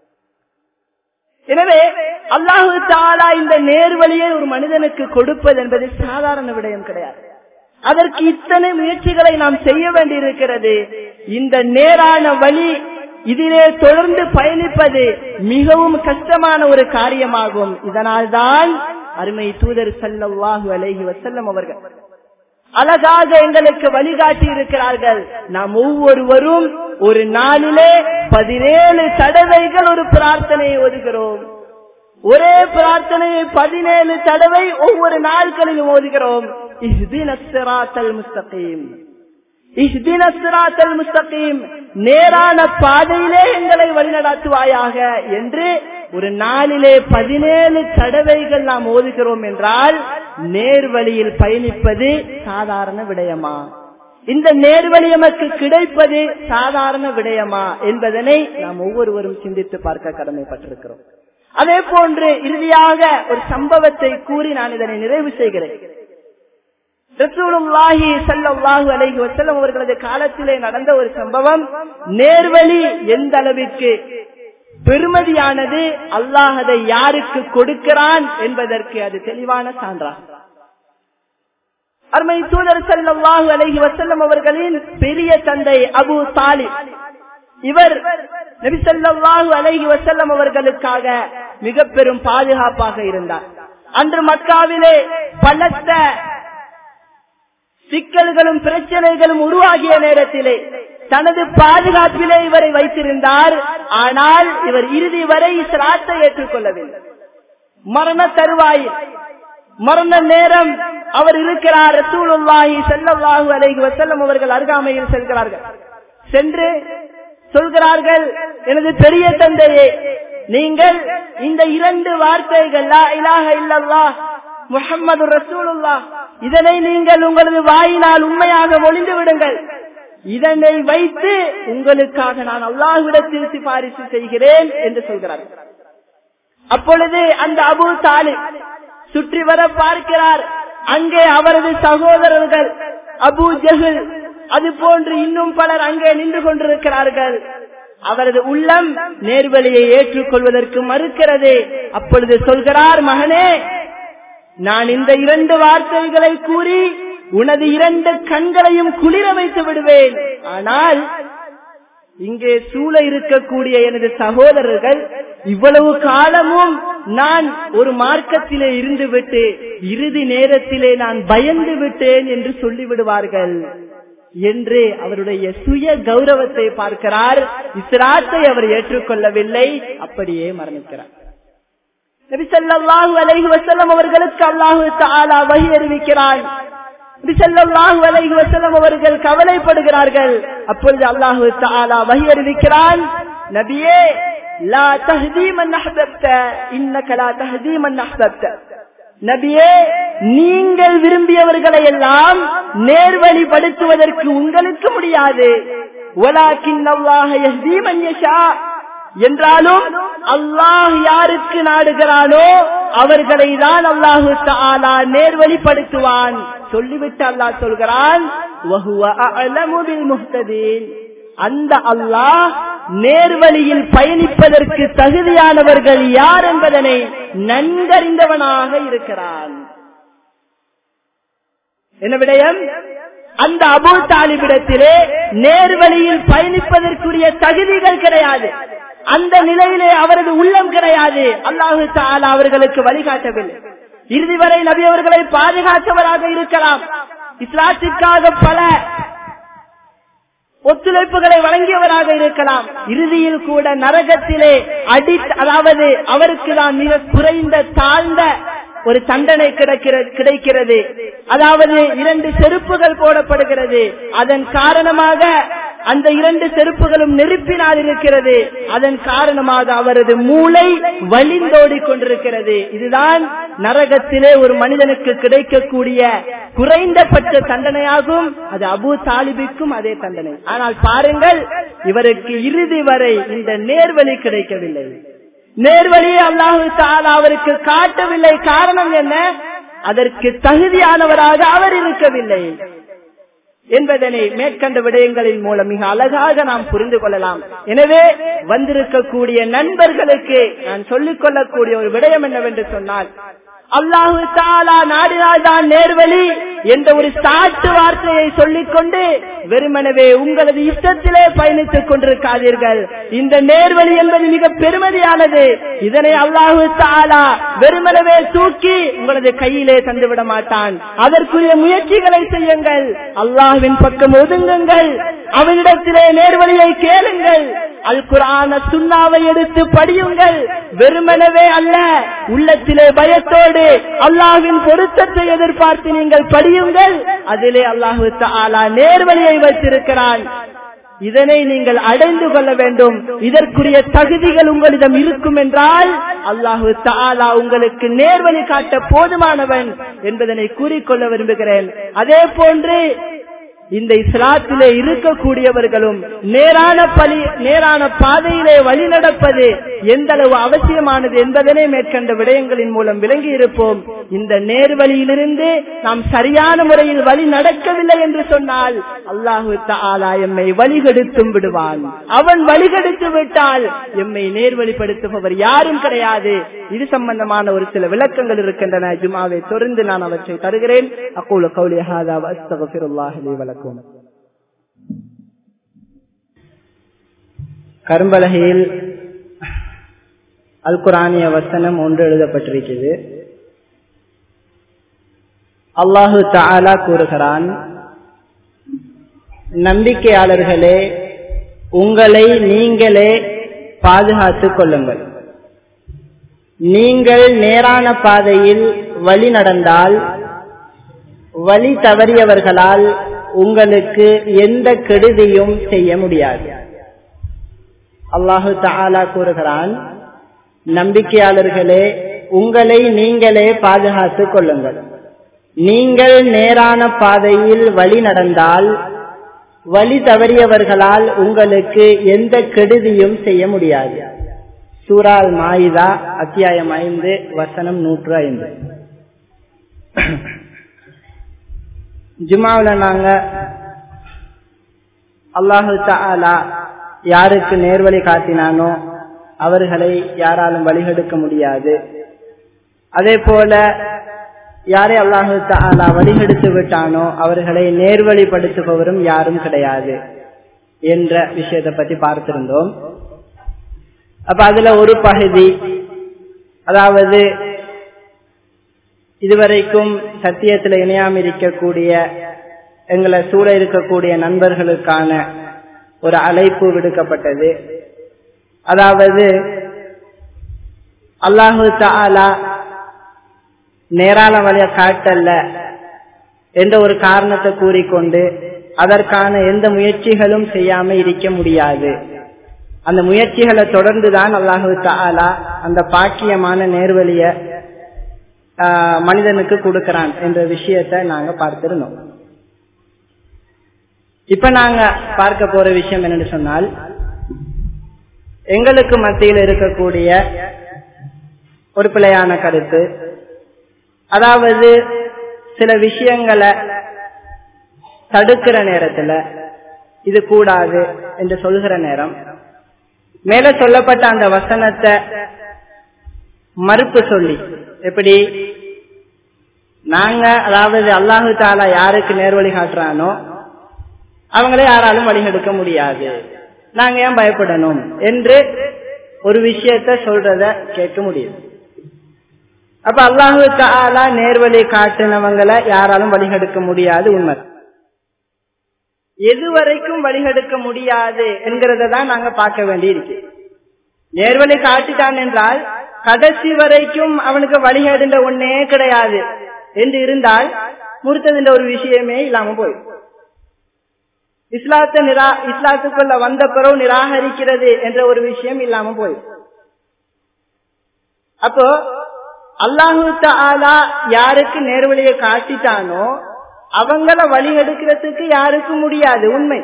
எனவே அல்லாஹு தஆலா இந்த நேர்வழியை ஒரு மனிதனுக்கு கொடுப்பது என்பது சாதாரண விடயம் கிடையாது. அதற்கு இத்தனை முயற்சிகளை நாம் செய்ய வேண்டியிருக்கிறது. இந்த நேரான வழி, இதிலே தொடர்ந்து பயணிப்பது மிகவும் கஷ்டமான ஒரு காரியமாகும். இதனால் தான் அருமை தூதர் ஸல்லல்லாஹு அலைஹி வஸல்லம் அவர்கள் அழகாக எங்களுக்கு வழிகாட்டி இருக்கிறார்கள். நாம் ஒவ்வொருவரும் ஒரு நாளிலே பதினேழு தடவைகள் ஒரு பிரார்த்தனையை ஓதுகிறோம். ஒரே பிரார்த்தனையை பதினேழு தடவை ஒவ்வொரு நாட்களிலும் ஓதுகிறோம். இஹ்தினஸ் ஸிராத்தல் முஸ்தகீம், இஹ்தினஸ் ஸிராத்தல் முஸ்தகீம், நேரான பாதையிலே எங்களை வழிநடத்துவாயாக என்று ஒரு நாளிலே பதினேழு தடவைகள் நாம் ஓதுகிறோம் என்றால் நேர்வழியில் பயணிப்பது சாதாரண விடயமா? இந்த நேர்வழி நமக்கு கிடைப்பது சாதாரண விடயமா என்பதனை நாம் ஒவ்வொருவரும் சிந்தித்து பார்க்க கடமைப்பட்டிருக்கிறோம். அதே போன்று இறுதியாக ஒரு சம்பவத்தை கூறி நான் இதனை நிறைவு செய்கிறேன். ரசூலுல்லாஹி ஸல்லல்லாஹு அலைஹி வஸல்லம் அவர்களது காலத்திலே நடந்த ஒரு சம்பவம் நேர்வழி எந்த அளவிற்கு பெருமதியானது, அல்லாஹ் அதை யாருக்கு கொடுக்கிறான் என்பதற்கு அது தெளிவான சான்றாகும். அருமை தூதர் ஸல்லல்லாஹு அலைஹி வஸல்லம் அவர்களின் பெரிய தந்தை அபூ தாலிப், இவர் நபி ஸல்லல்லாஹு அலைஹி வஸல்லம் அவர்களுக்காக மிக பெரும் பாதுகாப்பாக இருந்தார். அன்று மக்காவிலே பலத்த சிக்கல்களும் பிரச்சனைகளும் உருவாகிய நேரத்திலே தனது பாதுகாப்பிலே இவரை வைத்திருந்தார். ஆனால் இவர் இறுதி வரை இஸ்லாத்தை ஏற்றுக்கொள்ளவில்லை. மரண தருவாயில், மரண நேரம் அவர் இருக்கிறார். ரசூலுல்லாஹி ஸல்லல்லாஹு அலைஹி வஸல்லம் அவர்கள் அருகாமையில் செல்கிறார்கள். சென்று சொல்கிறார்கள், எனது பெரிய தந்தையே, நீங்கள் இந்த இரண்டு வார்த்தைகள் லா இலாஹ இல்லல்லாஹ் முஹம்மது ரசூலுல்லாஹ், இதனை நீங்கள் உங்களது வாயினால் உண்மையாக மொழிந்து விடுங்கள். இதனை வைத்து உங்களுக்காக நான் அல்லாஹ்விடத்தில் சிபாரிசு செய்கிறேன் என்று சொல்கிறார்கள். அப்பொழுது அந்த அபூ தாலிப் சுற்றி வர பார்க்கிறார். அங்கே அவரது சகோதரர்கள் அபூ ஜஹல், அது போன்று இன்னும் பலர் அங்கே நின்று கொண்டிருக்கிறார்கள். அவரது உள்ளம் நேர்வழியை ஏற்றுக்கொள்வதற்கு மறுக்கிறது. அப்பொழுது சொல்கிறார், மகனே, நான் இந்த இரண்டு வார்த்தைகளை கூறி உனது இரண்டு கண்களையும் குளிர வைத்து விடுவேன். ஆனால் இங்கே சூழ இருக்கக்கூடிய எனது சகோதரர்கள் இவ்வளவு காலமும் நான் ஒரு மார்க்கத்திலே இருந்து விட்டு இறுதி நேரத்திலே நான் பயந்து விட்டேன் என்று சொல்லிவிடுவார்கள் என்று அவருடைய சுய கௌரவத்தை பார்க்கிறார். இஸ்லாத்தை அவர் ஏற்றுக்கொள்ளவில்லை, அப்படியே மரணிக்கிறார். நபி ஸல்லல்லாஹு அலைஹி வஸல்லம் அவர்களுக்கு அல்லாஹ் தஆலா வஹி அறிவிக்கிறான். நபி ஸல்லல்லாஹு அலைஹி வஸல்லம் அவர்கள் கவலைப்படுகிறார்கள். அப்பொழுது அல்லாஹ் தஆலா வஹி அறிவிக்கிறான், நபியே, லா தஹ்தி மன் அஹ்பப்த இன்னக லா தஹ்தி மன் அஹ்பப்த. நபியே, நீங்கள் விரும்பியவர்களை எல்லாம் நேர்வழிப்படுத்துவதற்கு உங்களுக்கு முடியாது. வலாக்கின் அல்லாஹ் யஹ்தி மன் யஷா, என்றாலும் அல்லாஹ் யாருக்கு நாடுகிறானோ அவர்களை தான் அல்லாஹு தஆலா நேர்வழிப்படுத்துவான். சொல்லிவிட்டு அல்லாஹ் சொல்கிறான், வஹுவ அஅலமு பில் முஹ்ததீன், அந்த அல்லாஹ் நேர்வழியில் பயணிப்பதற்கு தகுதியானவர்கள் யார் என்பதனை நன்கறிந்தவனாக இருக்கிறான். என்ன விடயம்? அந்த அபூ தாலிபிடத்திலே நேர்வழியில் பயணிப்பதற்குரிய தகுதிகள் கிடையாது. அந்த நிலையிலே அவரது உள்ளம் கிடையாது. அல்லாஹு தஆலா அவர்களுக்கு வழிகாட்டவில்லை. இறுதி வரை நபி அவர்களை பாதுகாத்தவராக இருக்கலாம், இஸ்லாத்திற்காக பல ஒத்துழைப்புகளை வழங்கியவராக இருக்கலாம். இறுதியில் கூட நரகத்திலே அடி, அதாவது அவருக்கு தான் மிக குறைந்த தாழ்ந்த ஒரு தண்டனை கிடைக்கிறது. அதாவது இரண்டு செருப்புகள் போடப்படுகிறது. அதன் காரணமாக அந்த இரண்டு செருப்புகளும் நெருப்பினால் இருக்கிறது. அதன் காரணமாக அவரது மூளை வலிந்தோடி கொண்டிருக்கிறது. இதுதான் நரகத்திலே ஒரு மனிதனுக்கு கிடைக்கக்கூடிய குறைந்தபட்ச தண்டனையாகும். அது அபூ தாலிபுக்கும் அதே தண்டனை. ஆனால் பாருங்கள், இவருக்கு இறுதி வரை இந்த நேர்வழி கிடைக்கவில்லை. நேர்வழியை அல்லாஹு தஆலா அவருக்கு காட்டவில்லை. காரணம் என்ன? அதற்கு தகுதியானவராக அவர் இருக்கவில்லை என்பதனை மேற்கண்ட விடயங்களின் மூலம் மிக அழகாக நாம் புரிந்து கொள்ளலாம். எனவே வந்திருக்கக்கூடிய நண்பர்களுக்கு நான் சொல்லிக் கொள்ளக்கூடிய ஒரு விடயம் என்னவென்று சொன்னால், அல்லாஹு தஆலா நாடினால்தான் நேர்வழி என்ற ஒரு சாட்டு வார்த்தையை சொல்லிக்கொண்டு வெறுமனவே உங்களது இஷ்டத்திலே பயணித்துக் கொண்டிருக்காதீர்கள். இந்த நேர்வழி என்பது மிக பெருமதியானது. இதனை அல்லாஹு தஆலா வெறுமனவே தூக்கி உங்களது கையிலே தந்துவிட மாட்டான். அதற்குரிய முயற்சிகளை செய்யுங்கள். அல்லாஹ்வின் பக்கம் ஒதுங்குங்கள். அவனிடத்திலே நேர்வழியை கேளுங்கள். அல் குர்ஆன சுன்னாவை எடுத்து படியுங்கள். வெறுமனவே அல்ல, உள்ளத்திலே பயத்தோடு அல்லாஹ்வின் பொருத்தத்தை எதிர்பார்த்து நீங்கள் படியுங்கள். அதிலே அல்லாஹு தஆலா நேர்வழியை வைத்திருக்கிறான். இதனை நீங்கள் அடைந்து கொள்ள வேண்டும். இதற்குரிய தகுதிகள் உங்களிடம் இருக்கும் என்றால் அல்லாஹு தஆலா உங்களுக்கு நேர்வழி காட்ட போதுமானவன் என்பதனை கூறிக்கொள்ள விரும்புகிறேன். அதே போன்று இந்த இஸ்லாத்திலே இருக்கக்கூடியவர்களும் நேரான பலி நேரான பாதையிலே வழி நடப்பது எந்த அளவு அவசியமானது என்பதனை மேற்கண்ட விடயங்களின் மூலம் விளங்கி இருப்போம். இந்த நேர்வழியிலிருந்து நாம் சரியான முறையில் வழி நடக்கவில்லை என்று சொன்னால் அல்லாஹு தஆலா எம்மை வழிகெடுத்தும் விடுவான். அவன் வழிகெடுத்து விட்டால் எம்மை நேர்வழிப்படுத்துபவர் யாரும் கிடையாது. இது சம்பந்தமான ஒரு சில விளக்கங்கள் இருக்கின்றன. ஜுமாவை தொடர்ந்து நான் அவற்றை தருகிறேன். அக்கூலு கௌலி ஹாதா வ அஸ்தக்ஃபிருல்லாஹ் லி வ லக்கும். கரும்பலகையில் அல் குர்ஆனிய வசனம் ஒன்று எழுதப்பட்டிருக்கிறது. அல்லாஹு தஆலா கூறுகிறான், நம்பிக்கையாளர்களே, உங்களை நீங்களே பாதுகாத்துக் கொள்ளுங்கள். நீங்கள் நேரான பாதையில் வழி நடந்தால் வழி தவறியவர்களால் உங்களுக்கு எந்த கெடுதியும் செய்ய முடியாது. அல்லாஹு தஆலா கூறுகிறான், நம்பிக்கையாளர்களே, உங்களை நீங்களே பாதுகாத்துக் கொள்ளுங்கள். நீங்கள் நேரான பாதையில் வழி நடந்தால் வழி தவறியவர்களால் உங்களுக்கு எந்த கெடுதியும் செய்ய முடியாது. சூரா அல் மாயிதா அத்தியாயம் ஐந்து வசனம் நூற்று ஐந்து. ஜுமாவுல நாங்க அல்லாஹு தஆலா யாருக்கு நேர்வழி காட்டினானோ அவர்களை யாராலும் வழிகெடுக்க முடியாது. அதே போல யாரை அல்லாஹு தஆலா வழிகெடுத்து விட்டானோ அவர்களை நேர்வழிப்படுத்துபவரும் யாரும் கிடையாது என்ற விஷயத்தை பத்தி பார்த்திருந்தோம். அப்ப அதுல ஒரு பகுதி, அதாவது இதுவரைக்கும் சத்தியத்தில் இணையாம இருக்கக்கூடிய எங்களை சூழ இருக்கக்கூடிய நண்பர்களுக்கான ஒரு அழைப்பு விடுக்கப்பட்டது. அதாவது அல்லாஹு தஆலா நேரான வழியை காட்டல்ல என்ற ஒரு காரணத்தை கூறிக்கொண்டு அதற்கான எந்த முயற்சிகளும் செய்யாம இருக்க முடியாது. அந்த முயற்சிகளை தொடர்ந்துதான் அல்லாஹு தஆலா அந்த பாக்கியமான நேர்வழிய மனிதனுக்கு கொடுக்கிறான் என்ற விஷயத்தை நாங்க பார்த்திருந்தோம். இப்ப நாங்க பார்க்க போற விஷயம் என்னன்னு சொன்னால், எங்களுக்கு மத்தியில் இருக்கக்கூடிய ஒரு பிழையான கருத்து, அதாவது சில விஷயங்களை தடுக்கிற நேரத்துல இது கூடாது என்று சொல்கிற நேரம் மேல சொல்லப்பட்ட அந்த வசனத்தை மறுப்பு சொல்லி, எப்படி நாங்க அதாவது அல்லாஹு தஆலா யாருக்கு நேர்வழி காட்டுறானோ அவங்களே யாராலும் வழிகெடுக்க முடியாது, நாங்க ஏன் பயப்படணும் என்று ஒரு விஷயத்த சொல்றத கேட்க முடியும். அப்ப அல்லாஹு தஆலா நேர்வழி காட்டினவங்களை யாராலும் வழிகெடுக்க முடியாது உண்மை. எது வரைக்கும் வழிகெடுக்க முடியாது என்கிறத தான் நாங்க பார்க்க வேண்டி இருக்கு. நேர்வழி காட்டிட்டான் என்றால் கடைசி வரைக்கும் அவனுக்கு வழிகேடுன்ற ஒன்னே கிடையாது என்று இருந்தால் முர்த்ததுன்ற ஒரு விஷயமே இல்லாம போயிடும். இஸ்லாத்தை நிரா இஸ்லாத்துக்குள்ள வந்த பிறகு நிராகரிக்கிறது என்ற ஒரு விஷயம் இல்லாம போயிடும். அப்போ அல்லாஹு தஆலா யாருக்கு நேர்வழியை காட்டிட்டானோ அவங்கள வழி எடுக்கிறதுக்கு யாருக்கும் முடியாது உண்மை.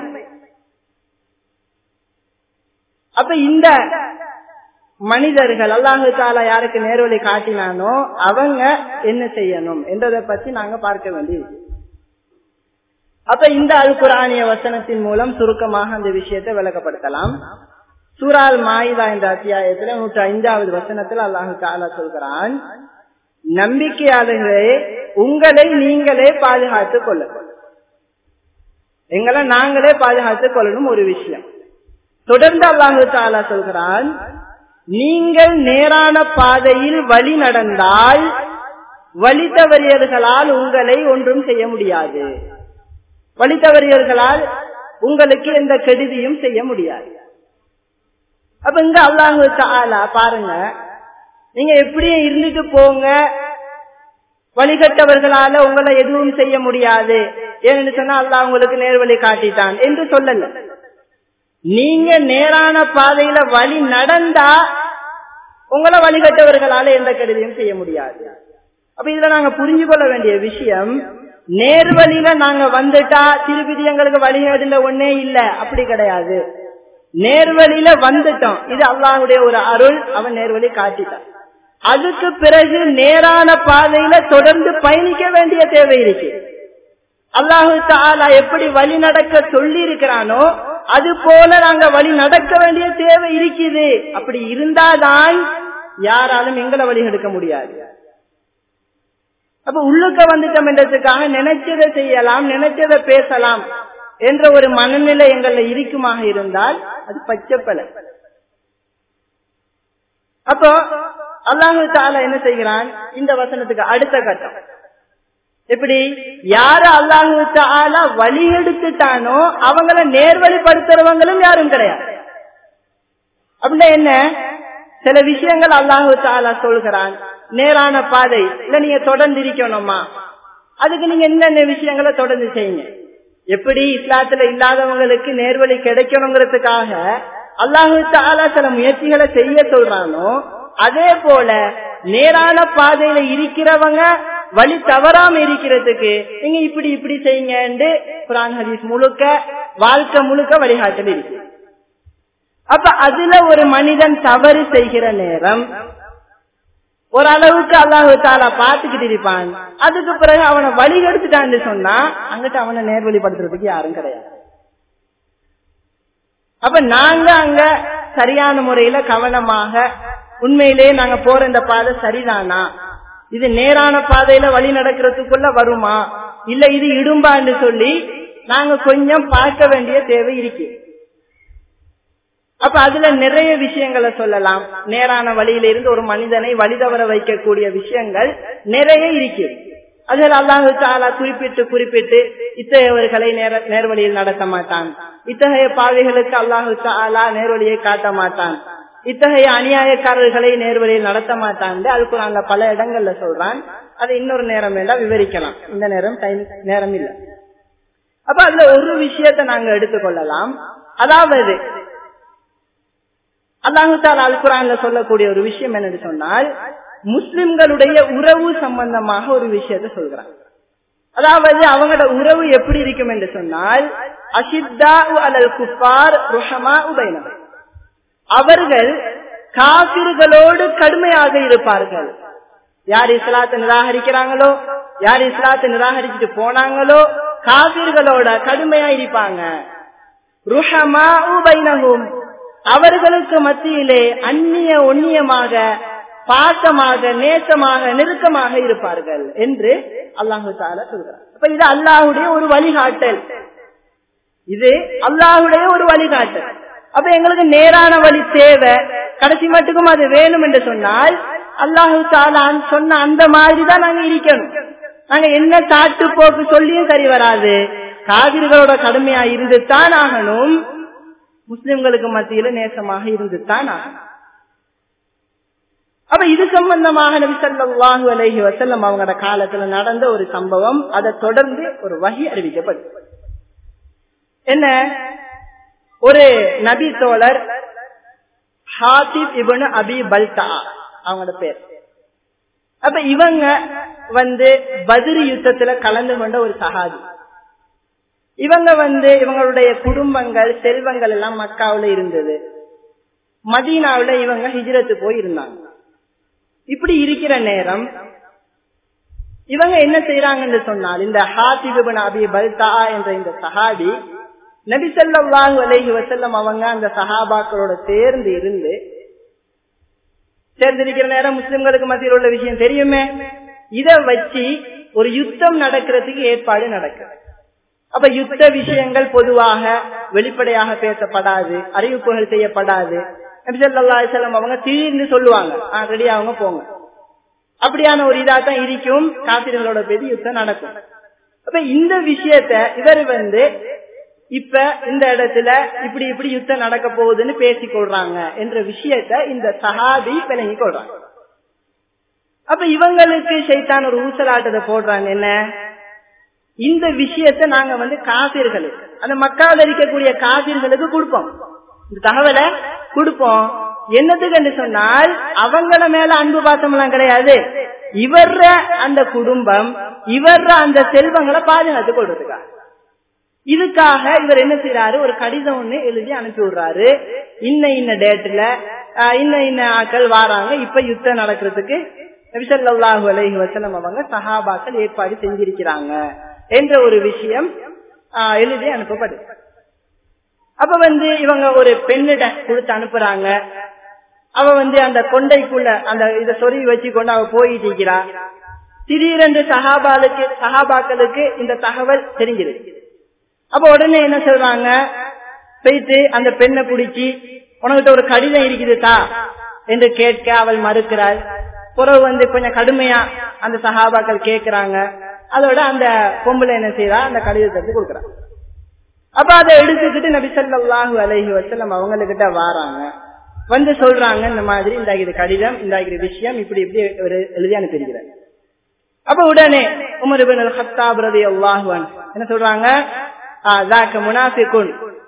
அப்ப இந்த மனிதர்கள் அல்லாஹு தஆலா யாருக்கு நேர்வழி காட்டினானோ அவங்க என்ன செய்யணும் என்றதை பத்தி நாங்க பார்க்க வேண்டியது. அப்ப இந்த அல் குர்ஆனிய வசனத்தின் மூலம் சுருக்கமாக அந்த விஷயத்தை விளக்கப்படுத்தலாம். சூரா அல் மாயிதா என்ற அத்தியாயத்துல நூற்றி ஐந்தாவது வசனத்தில் அல்லாஹு தஆலா சொல்கிறான், நம்பிக்கையாளர்களே உங்களை நீங்களே பாதுகாத்துக் கொள்ளுங்கள். எங்களை நாங்களே பாதுகாத்துக் கொள்ளணும் ஒரு விஷயம். தொடர்ந்து அல்லாஹு தஆலா சொல்கிறான், நீங்கள் நேரான பாதையில் வழி நடந்தால் வழி தவறியவர்களால் உங்களை ஒன்றும் செய்ய முடியாது. வழி தவறியவர்களால் உங்களுக்கு எந்த கெடுதியும் செய்ய முடியாது. அப்ப இங்க அல்லாஹு தஆலா பாருங்க, நீங்க எப்படியே இருந்துட்டு போங்க, வழிகட்டவர்களால உங்களை எதுவும் செய்ய முடியாது ஏன்னு சொன்னா அல்லாஹ் உங்களுக்கு நேர்வழி காட்டிட்டான் என்று சொல்லல. நீங்க நேரான பாதையில வழி நடந்தா உங்களை வழிகட்டவர்களால எந்த கெடுதியும் செய்ய முடியாது. அப்ப இதுல நாங்க புரிஞ்சு கொள்ள வேண்டிய விஷயம், நேர்வழியில நாங்க வந்துட்டா திருப்பதி எங்களுக்கு வழிகேடுல ஒன்னே இல்ல, அப்படி கிடையாது. நேர்வழியில வந்துட்டோம், இது அல்லாஹ்வுடைய ஒரு அருள், அவன் நேர்வழி காட்டிட்டான். அதுக்கு பிறகு நேரான பாதையில தொடர்ந்து பயணிக்க வேண்டிய தேவை இருக்கு. அல்லாஹு தஆலா எப்படி வழி நடக்க சொல்லி இருக்கிறானோ அது போல நாங்க வழி நடக்க வேண்டிய தேவை இருக்குது. அப்படி இருந்தாதான் யாராலும் எங்களை வழி எடுக்க முடியாது. அப்ப உள்ளுக்க வந்துட்டோம் என்றதுக்காக நினைச்சதை செய்யலாம், நினைச்சதை பேசலாம் என்ற ஒரு மனநிலை எங்களை இருக்குமாக இருந்தால் அது பச்சைப்பல. அப்போ அல்லாஹு தஆலா என்ன செய்கிறான், இந்த வசனத்துக்கு அடுத்த கட்டம் எப்படி, யாரு அல்லாஹு தஆலா வழி எடுத்துட்டானோ அவங்கள நேர்வழிப்படுத்துறவங்களும் யாரும் கிடையாது. அப்படின்னா என்ன, சில விஷயங்கள் அல்லாஹு தஆலா சொல்கிறான், நேரான பாதை இல்ல நீங்க தொடர்ந்து இருக்கணுமா, அதுக்கு நீங்க என்னென்ன விஷயங்களை தொடர்ந்து செய்யுங்க. எப்படி இஸ்லாத்துல இல்லாதவங்களுக்கு நேர்வழி கிடைக்கணுங்கிறதுக்காக அல்லாஹு தஆலா சில முயற்சிகளை செய்ய சொல்றானோ, அதே போல நேரான பாதையில இருக்கிறவங்க வழி தவறாம இருக்கிறதுக்கு நீங்க இப்படி இப்படி செய்யுங்க. குர்ஆன் ஹதீஸ் முழுக்க வாழ்க்கை முழுக்க வழிகாட்டல் இருக்கு. அப்ப அதுல ஒரு மனிதன் தவறு செய்கிற நேரம் ஓரளவுக்கு அல்லாஹு தஆலா பார்த்துக்கிட்டு இருப்பான். அதுக்கு பிறகு அவனை வழி எடுத்துட்டான்னு சொன்னா அங்கிட்ட அவனை நேர்வழிப்படுத்துறதுக்கு யாரும் கிடையாது. அப்ப நாங்க அங்க சரியான முறையில கவனமாக உண்மையிலேயே நாங்க போற இந்த பாதை சரிதானா, இது நேரான பாதையில வழி நடக்கிறதுக்குள்ள வருமா, இல்ல இது இடும்பான்னு சொல்லி நாங்க கொஞ்சம் பார்க்க வேண்டிய தேவை இருக்கு. அப்ப அதுல நிறைய விஷயங்களை சொல்லலாம். நேரான வழியில இருந்து ஒரு மனிதனை வழி தவற வைக்கக்கூடிய விஷயங்கள் நிறைய இருக்கு. அதில் அல்லாஹு தஆலா குறிப்பிட்டு குறிப்பிட்டு இத்தகையவர்களை நேர நேர்வழியில் நடத்த மாட்டான், இத்தகைய பாதைகளுக்கு அல்லாஹு தஆலா நேர்வழியை காட்ட மாட்டான், இத்தகைய அநியாயக்காரர்களை நேர்வழியில் நடத்த மாட்டான். அது குர்ஆன்ல பல இடங்கள்ல சொல்றான். அதை இன்னொரு நேரம் வேண்டாம் விவரிக்கலாம், இந்த நேரம் டைம் நேரம் இல்லை. அப்ப அதுல ஒரு விஷயத்தை நாங்க எடுத்துக்கொள்ளலாம். அதாவது அல்லாஹு தஆலா அல் குர்ஆன்ல சொல்லக்கூடிய ஒரு விஷயம் என்னன்னு சொன்னால், முஸ்லிம்களுடைய உறவு சம்பந்தமாக ஒரு விஷயத்தை சொல்றாங்க. அதாவது அவங்களோட உறவு எப்படி இருக்கும் என்று சொன்னால், அஷித்தாஉ அலல் குஃபார் ருஹமாஉ பைனஹும், அவர்கள் காபிர்களோடு கடுமையாக இருப்பார்கள். யார் இஸ்லாத்தை நிராகரிக்கிறாங்களோ, யார் இஸ்லாத்தை நிராகரிச்சுட்டு போனாங்களோ காபிர்களோட கடுமையா இருப்பாங்க. ருஹமாஉ பைனஹும், அவர்களுக்கு மத்தியிலே அந்நிய ஒன்னியமாக பாசமாக நேசமாக நெருக்கமாக இருப்பார்கள் என்று அல்லாஹு தஆலா சொல்றார். அப்ப இது அல்லாஹ்வுடைய ஒரு வழிகாட்டல், இது அல்லாஹ்வுடைய ஒரு வழிகாட்டல். அப்ப எங்களுக்கு நேரான வழி தேவை, கடைசி மட்டுக்கும் அது வேணும் என்று சொன்னால் அல்லாஹு தஆலா சொன்ன அந்த மாதிரி தான் நாங்க இருக்கணும். நாங்க என்ன தாட்டு போக்கு சொல்லியும் சரி வராது, காவிர்களோட கடுமையா இருந்துதான் ஆகணும், முஸ்லிம்களுக்கு மத்தியில நேசமாக இருந்துதான் ஆகணும். அப்ப இது சம்பந்தமாக நபி ஸல்லல்லாஹு அலைஹி வஸல்லம் அவங்களோட காலத்துல நடந்த ஒரு சம்பவம், அதை தொடர்ந்து ஒரு வஹி அறிவிக்கப்பட்டது. என்ன, ஒரு நபி தோழர் ஹாத்திப் இப்னு அபி பல்தா அவங்களோட பேர். அப்ப இவங்க வந்து பத்ர் யுத்தத்துல கலந்து கொண்ட ஒரு சஹாபி. இவங்க வந்து இவங்களுடைய குடும்பங்கள் செல்வங்கள் எல்லாம் மக்காவுல இருந்தது. மதீனாவுல இவங்க ஹிஜ்ரத்து போய் இருந்தாங்க. இப்படி இருக்கிற நேரம் இவங்க என்ன செய்யறாங்கன்னு சொன்னால், இந்த ஹாத்திப் இப்னு அபி பல்தா என்ற இந்த சஹாபி நபி ஸல்லல்லாஹு அலைஹி வஸல்லம் அவங்க அந்த சஹாபாக்களோட சேர்ந்து இருந்து சேர்ந்திருக்கிற நேரம் முஸ்லிம்களுக்கு மத்தியில் உள்ள விஷயம் தெரியுமே, இத வச்சு ஒரு யுத்தம் நடக்கிறதுக்கு ஏற்பாடு நடக்குது. அப்ப யுத்த விஷயங்கள் பொதுவாக வெளிப்படையாக பேசப்படாது, அறிவிப்புகள் செய்யப்படாது. நபி ஸல்லல்லாஹு அலைஹி வஸல்லம் அவங்க திடீர்னு சொல்லுவாங்க, ரெடி அவங்க போங்க, அப்படியான ஒரு இதா தான் இருக்கும். காபிர்களோட பெரிய யுத்தம் நடக்கும். அப்ப இந்த விஷயத்த இவர் வந்து இப்ப இந்த இடத்துல இப்படி இப்படி யுத்தம் நடக்க போகுதுன்னு பேசிக் கொள்றாங்க என்ற விஷயத்த இந்த சஹாபி விளங்கி கொள்றாங்க. அப்ப இவங்களுக்கு ஷைத்தான் ஒரு ஊசலாட்டத்தை போடுறாங்க. என்ன, இந்த விஷயத்த நாங்க வந்து காபிர்களுக்கு, அந்த மக்காவில் இருக்கக்கூடிய காபிர்களுக்கு கொடுப்போம், இந்த தகவலை கொடுப்போம். என்னதுக்கு சொன்னால் அவங்கள மேல அன்பு பாசம் எல்லாம் கிடையாது, இவர அந்த குடும்பம் இவர அந்த செல்வங்களை பாதுகாத்து கொள்றதுக்காக. இதுக்காக இவர் என்ன செய்யறாரு, ஒரு கடிதம் ஒண்ணு எழுதி அனுப்பி விடுறாரு. இன்ன இன்ன டேட்ல இன்ன இன்ன ஆக்கள் வாராங்க, இப்ப யுத்தம் நடக்கிறதுக்கு நபி ஸல்லல்லாஹு அலைஹி வஸல்லம் அவங்க சஹாபாக்கள் ஏற்பாடு செஞ்சிருக்கிறாங்க என்ற ஒரு விஷயம் எழுதி அனுப்பப்படுது. அப்ப வந்து இவங்க ஒரு பெண்ணிட கொடுத்து அனுப்புறாங்க. அவ வந்து அந்த கொண்டைக்குள்ள அந்த இதை சொருவி வச்சு கொண்டு அவ போயிட்டு இருக்கிறா. திடீரென்று சஹாபாலுக்கு சஹாபாக்களுக்கு இந்த தகவல் தெரிஞ்சிருக்கு. அப்ப உடனே என்ன சொல்றாங்க, போயிட்டு அந்த பெண்ணை பிடிச்சி உனக்கிட்ட ஒரு கடிதம் இருக்குதுதா என்று கேட்க அவள் மறுக்கிறாள். புறவு வந்து கொஞ்சம் கடுமையா அந்த சஹாபாக்கள் கேட்கிறாங்க. அதோட அந்த பொம்பளை என்ன செய்யறா, அந்த கடிதத்தை கொடுக்குறா. அப்ப அதை எடுத்துக்கிட்டு நபி ஸல்லல்லாஹு அலைஹி வஸல்லம் அவங்ககிட்ட வாராங்க. வந்து சொல்றாங்க, இந்த மாதிரி இந்த இது கடிதம், இந்த விஷயம் இப்படி இப்படி ஒரு எழுதி அனுப்பியிருக்கிறார். அப்ப உடனே உமர் இப்னு அல் கத்தாப் ரலியல்லாஹு அன்ஹு என்ன சொல்றாங்க, ذاك منافقون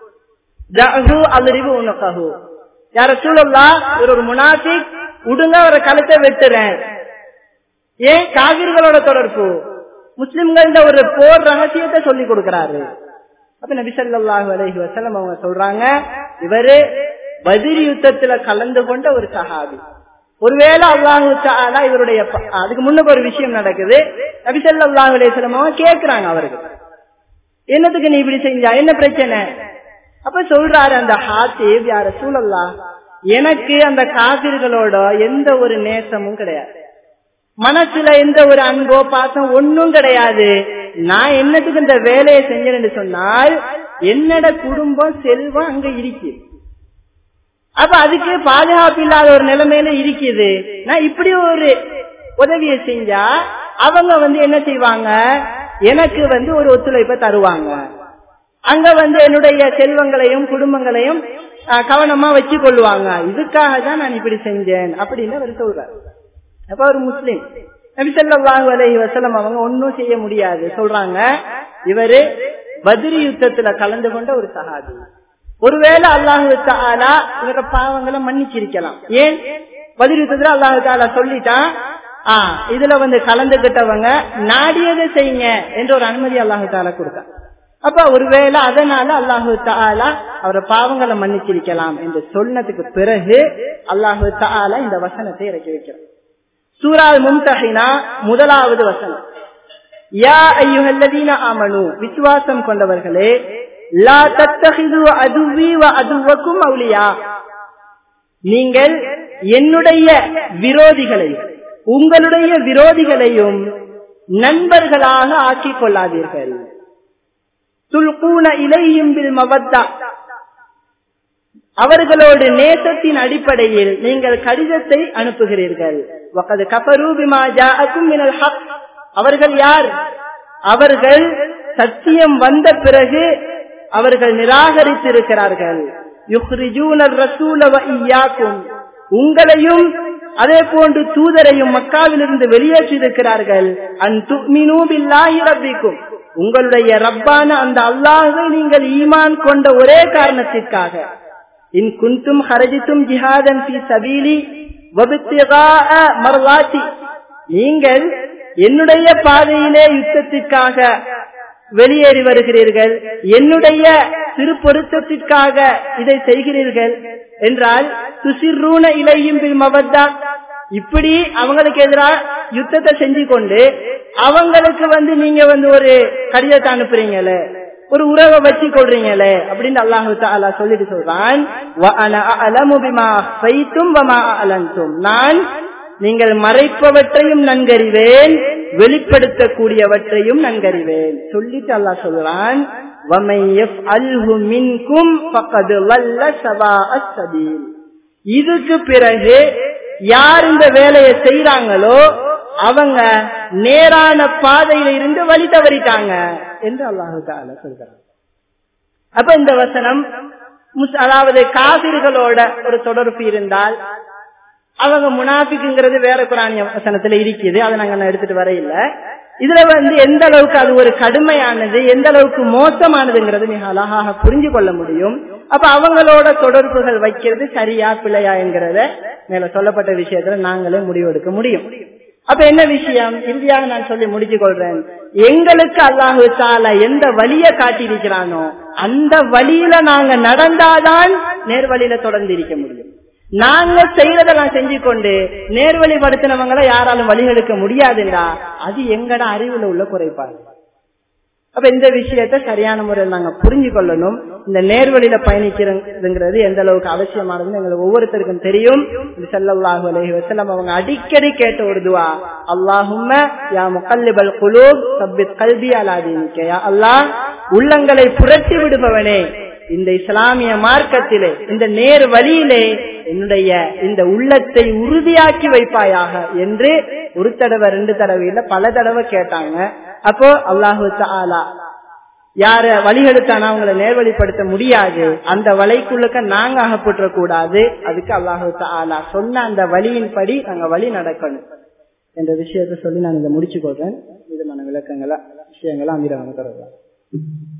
دعه اضرب عنقه. யா ரசூலல்லாஹ், ஒரு முனாஃபிக், உடுங்க ஒரு கழுத்தை வெட்டுறேன். ஏன்? காபிர்களோட தொடர்பு, முஸ்லிம்கள ஒரு போர் ரகசியத்தை சொல்லி கொடுக்கிறாரு. அப்ப நபி ஸல்லல்லாஹு அலைஹி வஸல்லம் அவங்க சொல்றாங்க, இவரு பத்ர் யுத்தத்துல கலந்து கொண்ட ஒரு சஹாபி. ஒருவேளை அல்லாஹ் தஆலா இவருடைய அதுக்கு முன்னுக்கு ஒரு விஷயம் நடக்குது. நபி ஸல்லல்லாஹு அலைஹி வஸல்லம் அவங்க கேக்குறாங்க அவருக்கு, என்னத்துக்கு நீ இப்படி செஞ்சா, என்ன பிரச்சனை? அப்ப சொல்றாரு அந்த ஹாத்திப், யா ரசூலல்லாஹ், எனக்கு அந்த காபிர்களோட எந்த ஒரு நேசமும் கிடையாது, மனசுல எந்த ஒரு அன்போ பாசம் ஒன்னும் கிடையாது. நான் என்னத்துக்கு இந்த வேலையை செஞ்சேன்னு சொன்னால் என்னோட குடும்பம் செல்வம் அங்க இருக்கு. அப்ப அதுக்கு பாதுகாப்பு இல்லாத ஒரு நிலைமையில இருக்குது. நான் இப்படி ஒரு உதவியை செஞ்சா அவங்க வந்து என்ன செய்வாங்க, எனக்கு வந்து ஒரு ஒத்துழைப்பை தருவாங்க. அங்க வந்து என்னுடைய செல்வங்களையும் குடும்பங்களையும் கவனமா வச்சு கொள்ளுவாங்க. இதுக்காக தான் நான் இப்படி செஞ்சேன் அப்படின்னு அவர் சொல்றாரு. அப்ப ஒரு முஸ்லிம் நபி ஸல்லல்லாஹு அலைஹி வஸல்லம் அவங்க ஒன்னும் செய்ய முடியாது. சொல்றாங்க, இவரு பத்ர் யுத்தத்துல கலந்து கொண்ட ஒரு சஹாபி. ஒருவேளை அல்லாஹ் தஆலா இவர பாவங்களை மன்னிச்சிருக்கலாம். ஏன்? பத்ர் யுத்தத்துல அல்லாஹ் தஆலா சொல்லிட்டான், ஆஹ் இதுல வந்து கலந்துகிட்டவங்க நாடியதை செய்யுங்க என்ற ஒரு அனுமதி அல்லாஹ் தஆலா கொடுத்தான். அப்ப ஒருவேளை அதனால அல்லாஹ் தஆலா அவர பாவங்களை மன்னிச்சிருக்கலாம் என்று சொன்னதுக்கு பிறகு அல்லாஹ் தஆலா இந்த வசனத்தை இறக்கி வைக்கிறார். சூரா மும்தஹினா முதலாவது வசனம், யா அய்யுஹல்லதீன ஆமனூ, விசுவாசம் கொண்டவர்களே, லா தத்தஹிது அதுவி வ அதுவக்கும் அவுலியா, நீங்கள் என்னுடைய விரோதிகளையும் உங்களுடைய விரோதிகளையும் நண்பர்களாக ஆக்கிக் கொள்ளாதீர்கள். துல்கூன இலைஹிம் பில் மவத்தா, அவர்களோடு நேசத்தின் அடிப்படையில் நீங்கள் கடிதத்தை அனுப்புகிறீர்கள். வகத் கஃபரு பிமா ஜாஅக்கும் மினல் ஹக், அவர்கள் யார்? அவர்கள் சத்தியம் வந்த பிறகு அவர்கள் நிராகரித்திருக்கிறார்கள். யுக்ரிஜூனர் ரசூல வ இய்யாக்கும், உங்களையும் அதே போன்று தூதரையும் மக்காவிலிருந்து வெளியேற்றிருக்கிறார்கள். அன் துமினூ பில்லாஹி ரப்பிக்கும், உங்களுடைய ரப்பான அந்த அல்லாஹ்வை நீங்கள் ஈமான் கொண்ட ஒரே காரணத்திற்காக. இன் குன்தும் ஹரஜித்தும் ஜிஹாதன் ஃபீ சபீலி வபித்திகாஅ மர்லாத்தி, நீங்கள் என்னுடைய பாதையிலே யுத்தத்திற்காக வெளியேறி வருகிறீர்கள், என்னுடைய திருப்பொருத்தத்திற்காக இதை செய்கிறீர்கள் என்றால் துசிர்ரூன இலையும் பில் மவத்தா, இப்படி அவங்களுக்கு எதிராக யுத்தத்தை செஞ்சு கொண்டு அவங்களுக்கு வந்து நீங்க வந்து ஒரு கடிதத்தை அனுப்புறீங்களே, ஒரு உறவை வச்சு கொள்றீங்களே அப்படின்னு அல்லாஹ் தஆலா சொல்லிட்டு சொல்றான், வ அன அலமு பிமா ஃபைத்தும் வமா அலன்தும், நான் நீங்கள் மறைப்பவற்றையும் நன்கறிவேன், வெளிப்படுத்தக்கூடியவற்றையும் நன்கறிவேன் சொல்லிட்டு அல்லாஹ் சொல்றான், வமை யஃஅல்ஹு மின்கும் ஃபகத் வல்ல ஸவாஅஸ் ஸபீல், இதுக்கு பிறகு யார் இந்த வேலையை செய்றாங்களோ அவங்க நேரான பாதையில இருந்து வழி தவறிட்டாங்க என்று அல்லாஹ் தஆலா சொல்றார். அப்ப இந்த வசனம் அதாவது காபிர்களோட ஒரு தொடர்பு இருந்தால், அவங்க முனாஃபிக்குங்கிறது வேற குர்ஆனிய வசனத்துல இருக்குது, அதை நாங்க எடுத்துட்டு வர இல்ல. இதுல வந்து எந்த அளவுக்கு அது ஒரு கடுமையானது, எந்த அளவுக்கு மோசமானதுங்கிறது மிக அழகாக புரிஞ்சு கொள்ள முடியும். அப்ப அவங்களோட தொடர்புகள் வைக்கிறது சரியா பிழையா என்கிறத மேல சொல்லப்பட்ட விஷயத்துல நாங்களே முடிவெடுக்க முடியும். அப்ப என்ன விஷயம் இறுதியாக நான் சொல்லி முடிச்சு கொள்றேன், எங்களுக்கு அல்லாஹ் தஆலா எந்த வழியை காட்டியிருக்கிறானோ அந்த வழியில நாங்க நடந்தாதான் நேர்வழியில தொடர்ந்து இருக்க முடியும். நாங்க செய்யறதெல்லாம் செஞ்சு கொண்டு நேர்வழிப்படுத்தினவங்களை யாராலும் வழிகெடுக்க முடியாதுண்டா அது எங்கட அறிவுல உள்ள குறைபாடு. அப்ப இந்த விஷயத்த சரியான முறையில் நாங்க புரிஞ்சு கொள்ளணும். இந்த நேர்வழியில பயணிக்கிறதுங்கிறது எந்த அளவுக்கு அவசியமானதுன்னு எங்களுக்கு ஒவ்வொருத்தருக்கும் தெரியும். ஸல்லல்லாஹு அலைஹி வஸல்லம் அவங்க அடிக்கடி கேட்ட ஒரு துஆ, அல்லாஹும்ம யா முகல்லிபல் குலூப் சப்பித் கல்பி அலா தீனிக. யா அல்லாஹ், உள்ளங்களை புரட்டி விடுபவனே, இந்த இஸ்லாமிய மார்க்கத்திலே இந்த நேர் வழியிலே என்னுடைய இந்த உள்ளத்தை உறுதியாக்கி வைப்பாயாக என்று ஒரு தடவை ரெண்டு தடவை இல்ல பல தடவை கேட்டாங்க. அப்போ அல்லாஹு தஆலா யார வழிகெடுத்தானா அவங்களை நேர்வழிப்படுத்த முடியாது, அந்த வழிக்குள்ளுக்க நாங்க அகப்பற்ற கூடாது. அதுக்கு அல்லாஹு தஆலா சொன்ன அந்த வழியின்படி நாங்க வழி நடக்கணும் என்ற விஷயத்தை சொல்லி நான் இதை முடிச்சு கொள்றேன். விதமான விளக்கங்களா விஷயங்களா அமீரான தரலாம்.